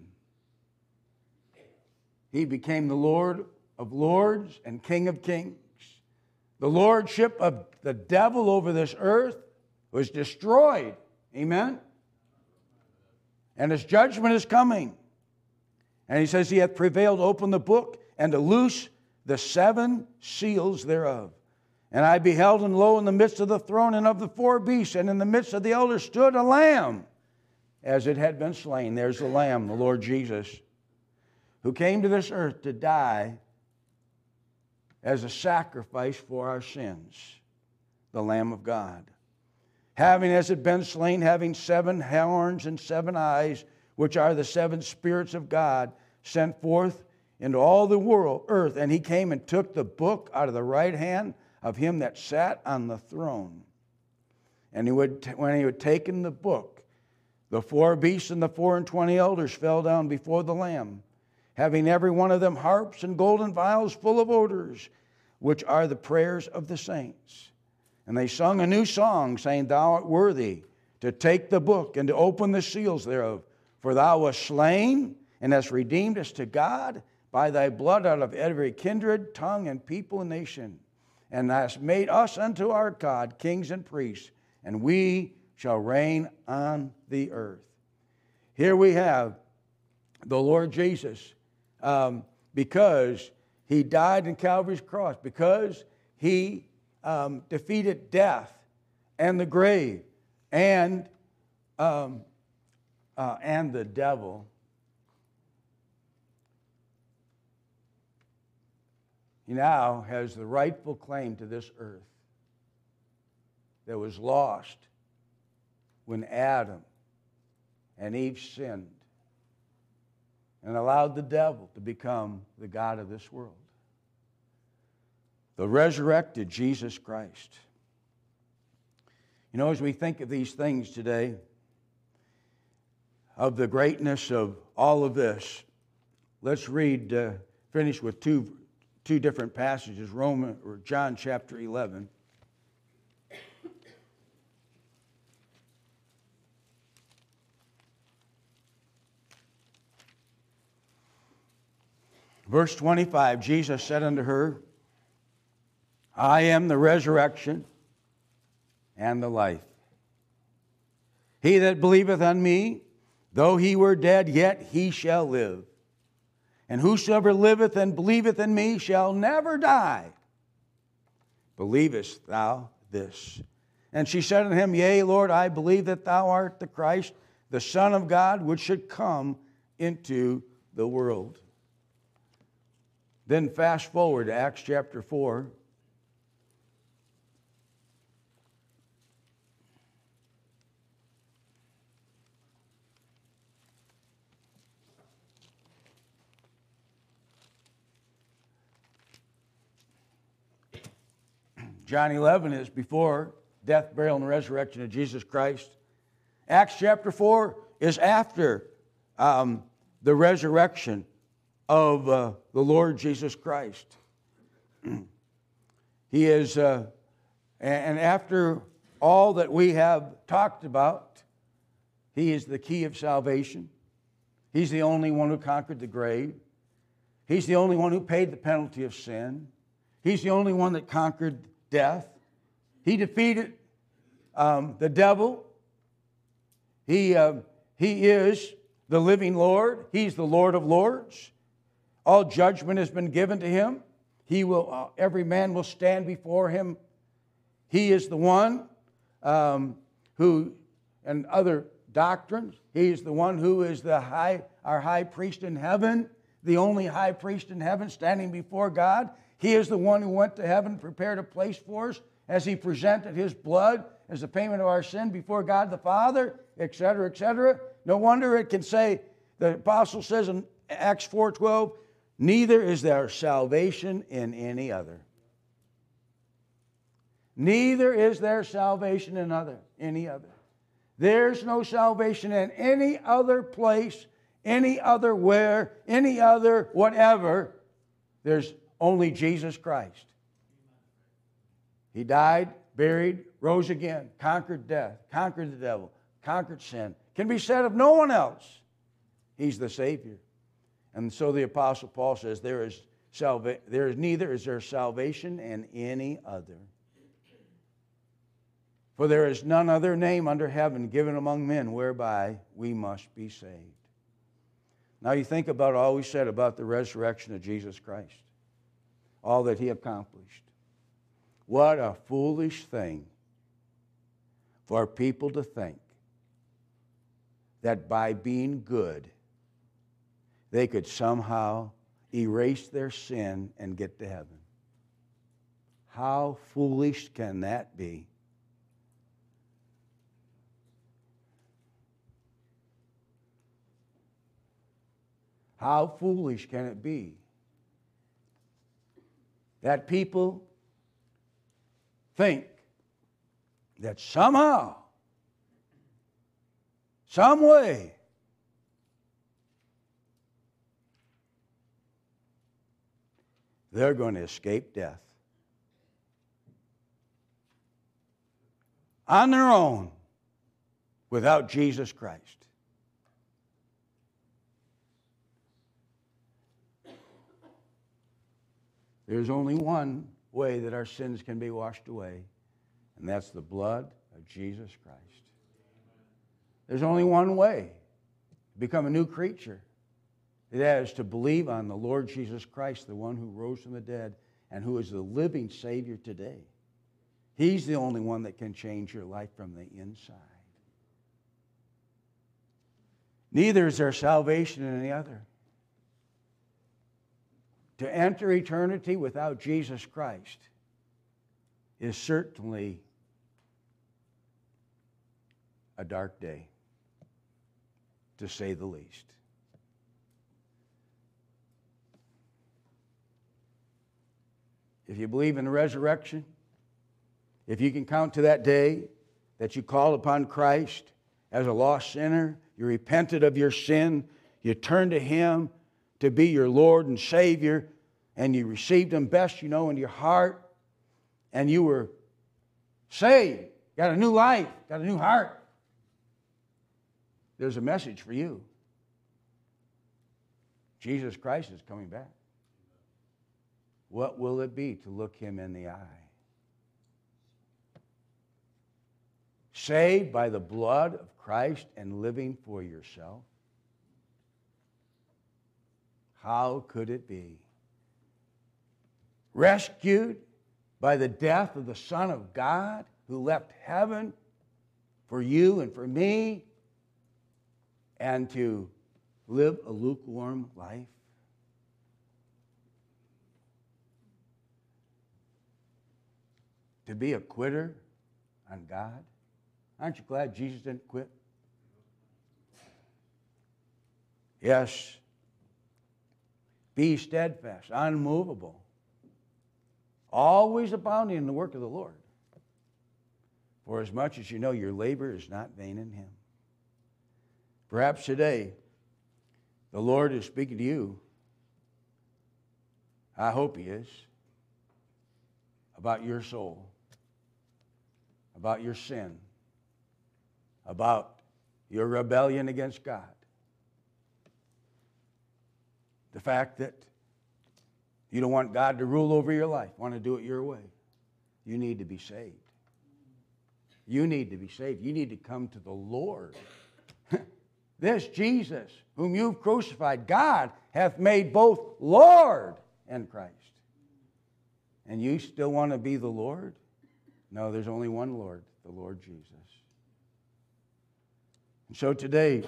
Speaker 2: He became the Lord of lords and King of kings. The lordship of the devil over this earth was destroyed. Amen? And his judgment is coming. And he says he hath prevailed to open the book and to loose the seven seals thereof. And I beheld, and lo, in the midst of the throne and of the four beasts, and in the midst of the elders stood a lamb, as it had been slain. There's the Lamb, the Lord Jesus, who came to this earth to die as a sacrifice for our sins, the Lamb of God. Having, as it been slain, having seven horns and seven eyes, which are the seven spirits of God, sent forth into all the world, earth. And he came and took the book out of the right hand of him that sat on the throne. And he would, when he had taken the book, the four beasts and the four and twenty elders fell down before the Lamb, having every one of them harps and golden vials full of odors, which are the prayers of the saints. And they sung a new song, saying, Thou art worthy to take the book and to open the seals thereof. For thou wast slain and hast redeemed us to God by thy blood out of every kindred, tongue, and people and nation, and hast made us unto our God kings and priests, and we shall reign on the earth. Here we have the Lord Jesus, um, because he died in Calvary's cross, because he um, defeated death and the grave and um, uh, and the devil. He now has the rightful claim to this earth that was lost when Adam and Eve sinned and allowed the devil to become the god of this world. The resurrected Jesus Christ. You know, as we think of these things today, of the greatness of all of this, let's read, uh, finish with two, two different passages, Roman, or John chapter eleven. Verse twenty-five, Jesus said unto her, I am the resurrection and the life. He that believeth on me, though he were dead, yet he shall live. And whosoever liveth and believeth in me shall never die. Believest thou this? And she said unto him, Yea, Lord, I believe that thou art the Christ, the Son of God, which should come into the world. Then fast forward to Acts chapter four. John eleven is before death, burial, and resurrection of Jesus Christ. Acts chapter four is after um, the resurrection of uh, the Lord Jesus Christ. He is, uh, and after all that we have talked about, He is the key of salvation. He's the only one who conquered the grave. He's the only one who paid the penalty of sin. He's the only one that conquered death. He defeated um, the devil. He, uh, he is the living Lord. He's the Lord of lords. All judgment has been given to Him. He will. Uh, every man will stand before Him. He is the one um, who, and other doctrines, He is the one who is the high, our high priest in heaven, the only high priest in heaven standing before God. He is the one who went to heaven, prepared a place for us as He presented His blood as the payment of our sin before God the Father, et cetera, et cetera. No wonder it can say, the apostle says in Acts four twelve, neither is there salvation in any other. Neither is there salvation in other, any other. There's no salvation in any other place, any other where, any other whatever. There's only Jesus Christ. He died, buried, rose again, conquered death, conquered the devil, conquered sin. Can be said of no one else. He's the Savior. And so the Apostle Paul says, there is salva- there is neither is there salvation in any other. For there is none other name under heaven given among men whereby we must be saved. Now you think about all we said about the resurrection of Jesus Christ. All that He accomplished. What a foolish thing for people to think that by being good, they could somehow erase their sin and get to heaven. How foolish can that be? How foolish can it be that people think that somehow, some way, they're going to escape death on their own without Jesus Christ? There's only one way that our sins can be washed away, and that's the blood of Jesus Christ. There's only one way to become a new creature. That is to believe on the Lord Jesus Christ, the one who rose from the dead and who is the living Savior today. He's the only one that can change your life from the inside. Neither is there salvation in any other. To enter eternity without Jesus Christ is certainly a dark day, to say the least. If you believe in the resurrection, if you can count to that day that you called upon Christ as a lost sinner, you repented of your sin, you turned to Him to be your Lord and Savior, and you received Him best you know in your heart, and you were saved, got a new life, got a new heart. There's a message for you. Jesus Christ is coming back. What will it be to look Him in the eye? Saved by the blood of Christ and living for yourself? How could it be? Rescued by the death of the Son of God who left heaven for you and for me, and to live a lukewarm life? To be a quitter on God? Aren't you glad Jesus didn't quit? Yes. Be steadfast, unmovable, always abounding in the work of the Lord. For as much as you know your labor is not vain in Him. Perhaps today the Lord is speaking to you. I hope He is. About your soul. About your sin. About your rebellion against God. The fact that you don't want God to rule over your life, want to do it your way. You need to be saved. You need to be saved. You need to come to the Lord. This Jesus, whom you've crucified, God hath made both Lord and Christ. And you still want to be the Lord? No, there's only one Lord, the Lord Jesus. And so today,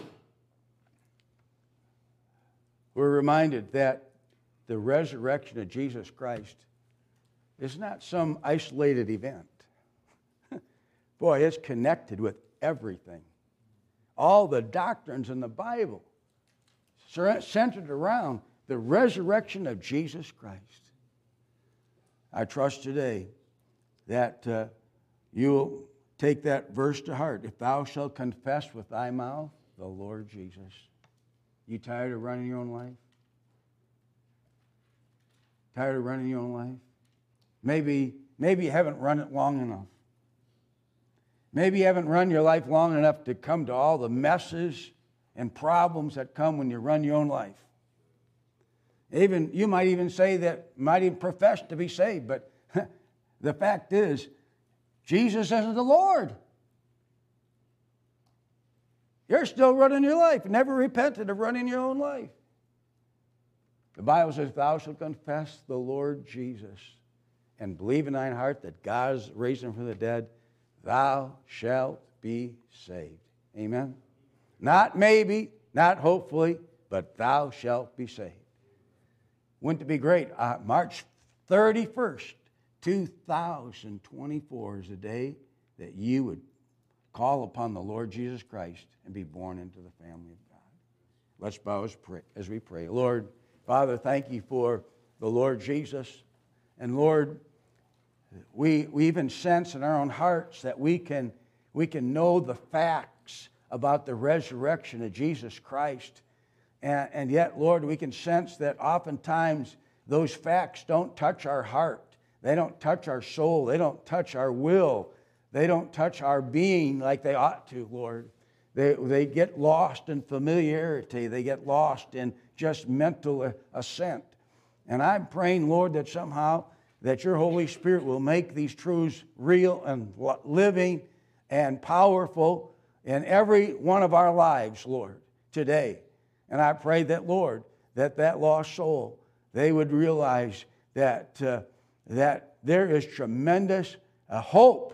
Speaker 2: we're reminded that the resurrection of Jesus Christ is not some isolated event. Boy, it's connected with everything. All the doctrines in the Bible centered around the resurrection of Jesus Christ. I trust today that uh, you'll take that verse to heart. If thou shalt confess with thy mouth the Lord Jesus. You tired of running your own life? Tired of running your own life? Maybe, maybe you haven't run it long enough. Maybe you haven't run your life long enough to come to all the messes and problems that come when you run your own life. Even you might even say that, might even profess to be saved, but the fact is, Jesus isn't the Lord. You're still running your life. Never repented of running your own life. The Bible says, thou shalt confess the Lord Jesus and believe in thine heart that God has raised him from the dead, thou shalt be saved. Amen? Not maybe, not hopefully, but thou shalt be saved. Wouldn't it be great? Uh, March thirty-first, two thousand twenty-four is the day that you would call upon the Lord Jesus Christ and be born into the family of God. Let's bow as, pray, as we pray. Lord, Father, thank you for the Lord Jesus. And Lord, we, we even sense in our own hearts that we can, we can know the facts about the resurrection of Jesus Christ. And, and yet, Lord, we can sense that oftentimes those facts don't touch our heart. They don't touch our soul. They don't touch our will. They don't touch our being like they ought to, Lord. They, they get lost in familiarity. They get lost in just mental assent. And I'm praying, Lord, that somehow that your Holy Spirit will make these truths real and living and powerful in every one of our lives, Lord, today. And I pray that, Lord, that that lost soul, they would realize that, uh, that there is tremendous uh, hope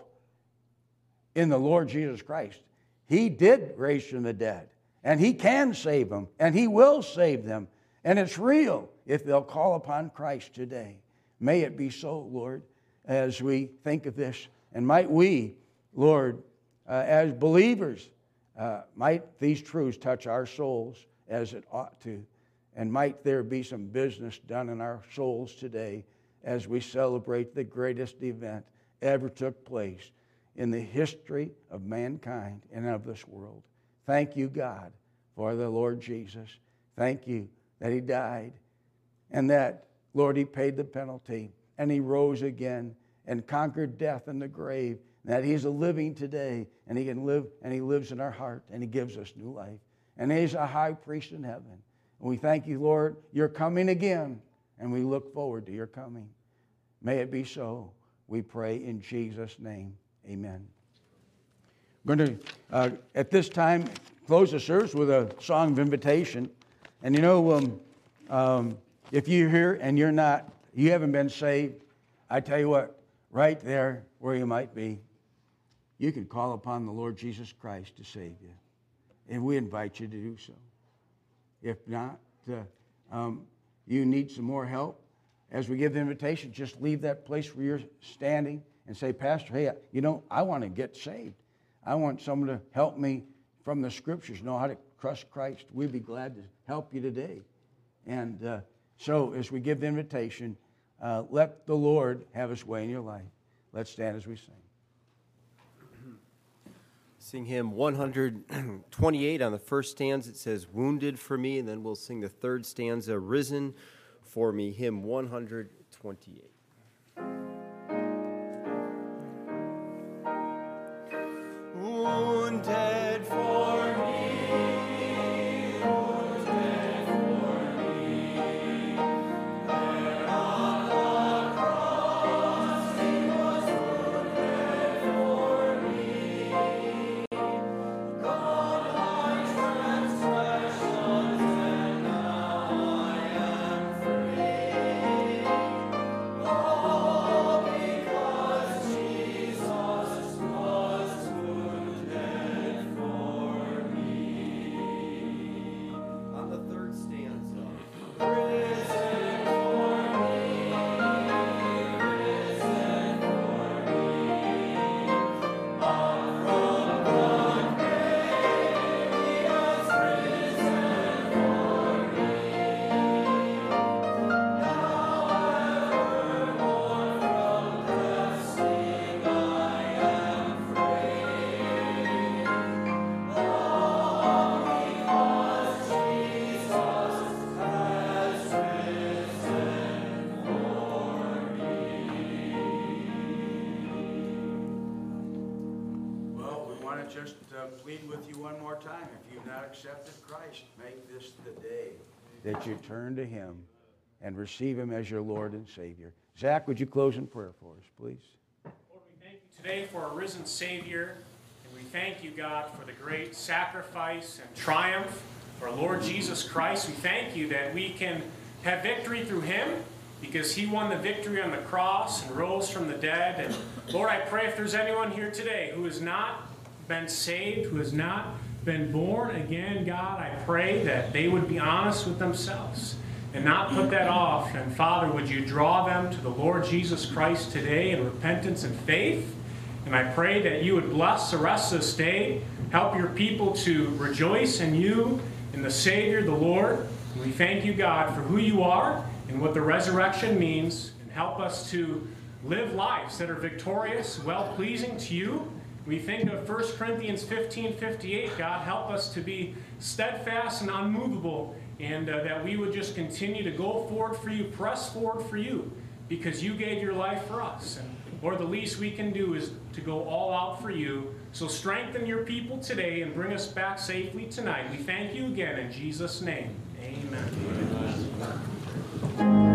Speaker 2: in the Lord Jesus Christ. He did raise from the dead, and He can save them, and He will save them. And it's real if they'll call upon Christ today. May it be so, Lord, as we think of this. And might we, Lord, uh, as believers, uh, might these truths touch our souls as it ought to. And might there be some business done in our souls today as we celebrate the greatest event ever took place in the history of mankind and of this world. Thank you, God, for the Lord Jesus. Thank you that he died and that, Lord, he paid the penalty and he rose again and conquered death and the grave, and that he's a living today and he can live and he lives in our heart and he gives us new life. And he's a high priest in heaven. And we thank you, Lord, you're coming again, and we look forward to your coming. May it be so. We pray in Jesus' name. Amen. We're going to, uh, at this time, close the service with a song of invitation. And you know, um, um, if you're here and you're not, you haven't been saved, I tell you what, right there where you might be, you can call upon the Lord Jesus Christ to save you. And we invite you to do so. If not, uh, um, you need some more help. As we give the invitation, just leave that place where you're standing and say, Pastor, hey, you know, I want to get saved. I want someone to help me from the Scriptures, know how to trust Christ. We'd be glad to help you today. And uh, so as we give the invitation, uh, let the Lord have his way in your life. Let's stand as we sing.
Speaker 1: Sing hymn one twenty-eight. On the first stanza it says, wounded for me, and then we'll sing the third stanza, risen for me, hymn one twenty-eight. Wounded for me, wounded for me, there on the cross he was wounded for me. Gone my transgressions, and now I am free. All because Jesus was wounded for me. On the third stanza, risen for me, risen for me. Up from the grave he has risen for me. Now evermore from death's sting I am free. All because Jesus has risen for me.
Speaker 2: Well, we want to just uh, plead with you one more time. If you've not accepted Christ, make this the day that you turn to him and receive him as your Lord and Savior. Zach, would you close in prayer for us, please?
Speaker 8: Lord, we thank you today for our risen Savior, and we thank you, God, for the great sacrifice and triumph for our Lord Jesus Christ. We thank you that we can have victory through him because he won the victory on the cross and rose from the dead. And Lord, I pray if there's anyone here today who has not been saved, who has not been born again, God, I pray that they would be honest with themselves and not put that off. And Father, would you draw them to the Lord Jesus Christ today in repentance and faith? And I pray that you would bless the rest of this day, help your people to rejoice in you, in the Savior, the Lord. And we thank you, God, for who you are and what the resurrection means, and help us to live lives that are victorious, well-pleasing to you. We think of First Corinthians fifteen fifty-eight, God, help us to be steadfast and unmovable, and uh, that we would just continue to go forward for you, press forward for you, because you gave your life for us. And Lord, the least we can do is to go all out for you. So strengthen your people today and bring us back safely tonight. We thank you again in Jesus' name. Amen. Amen.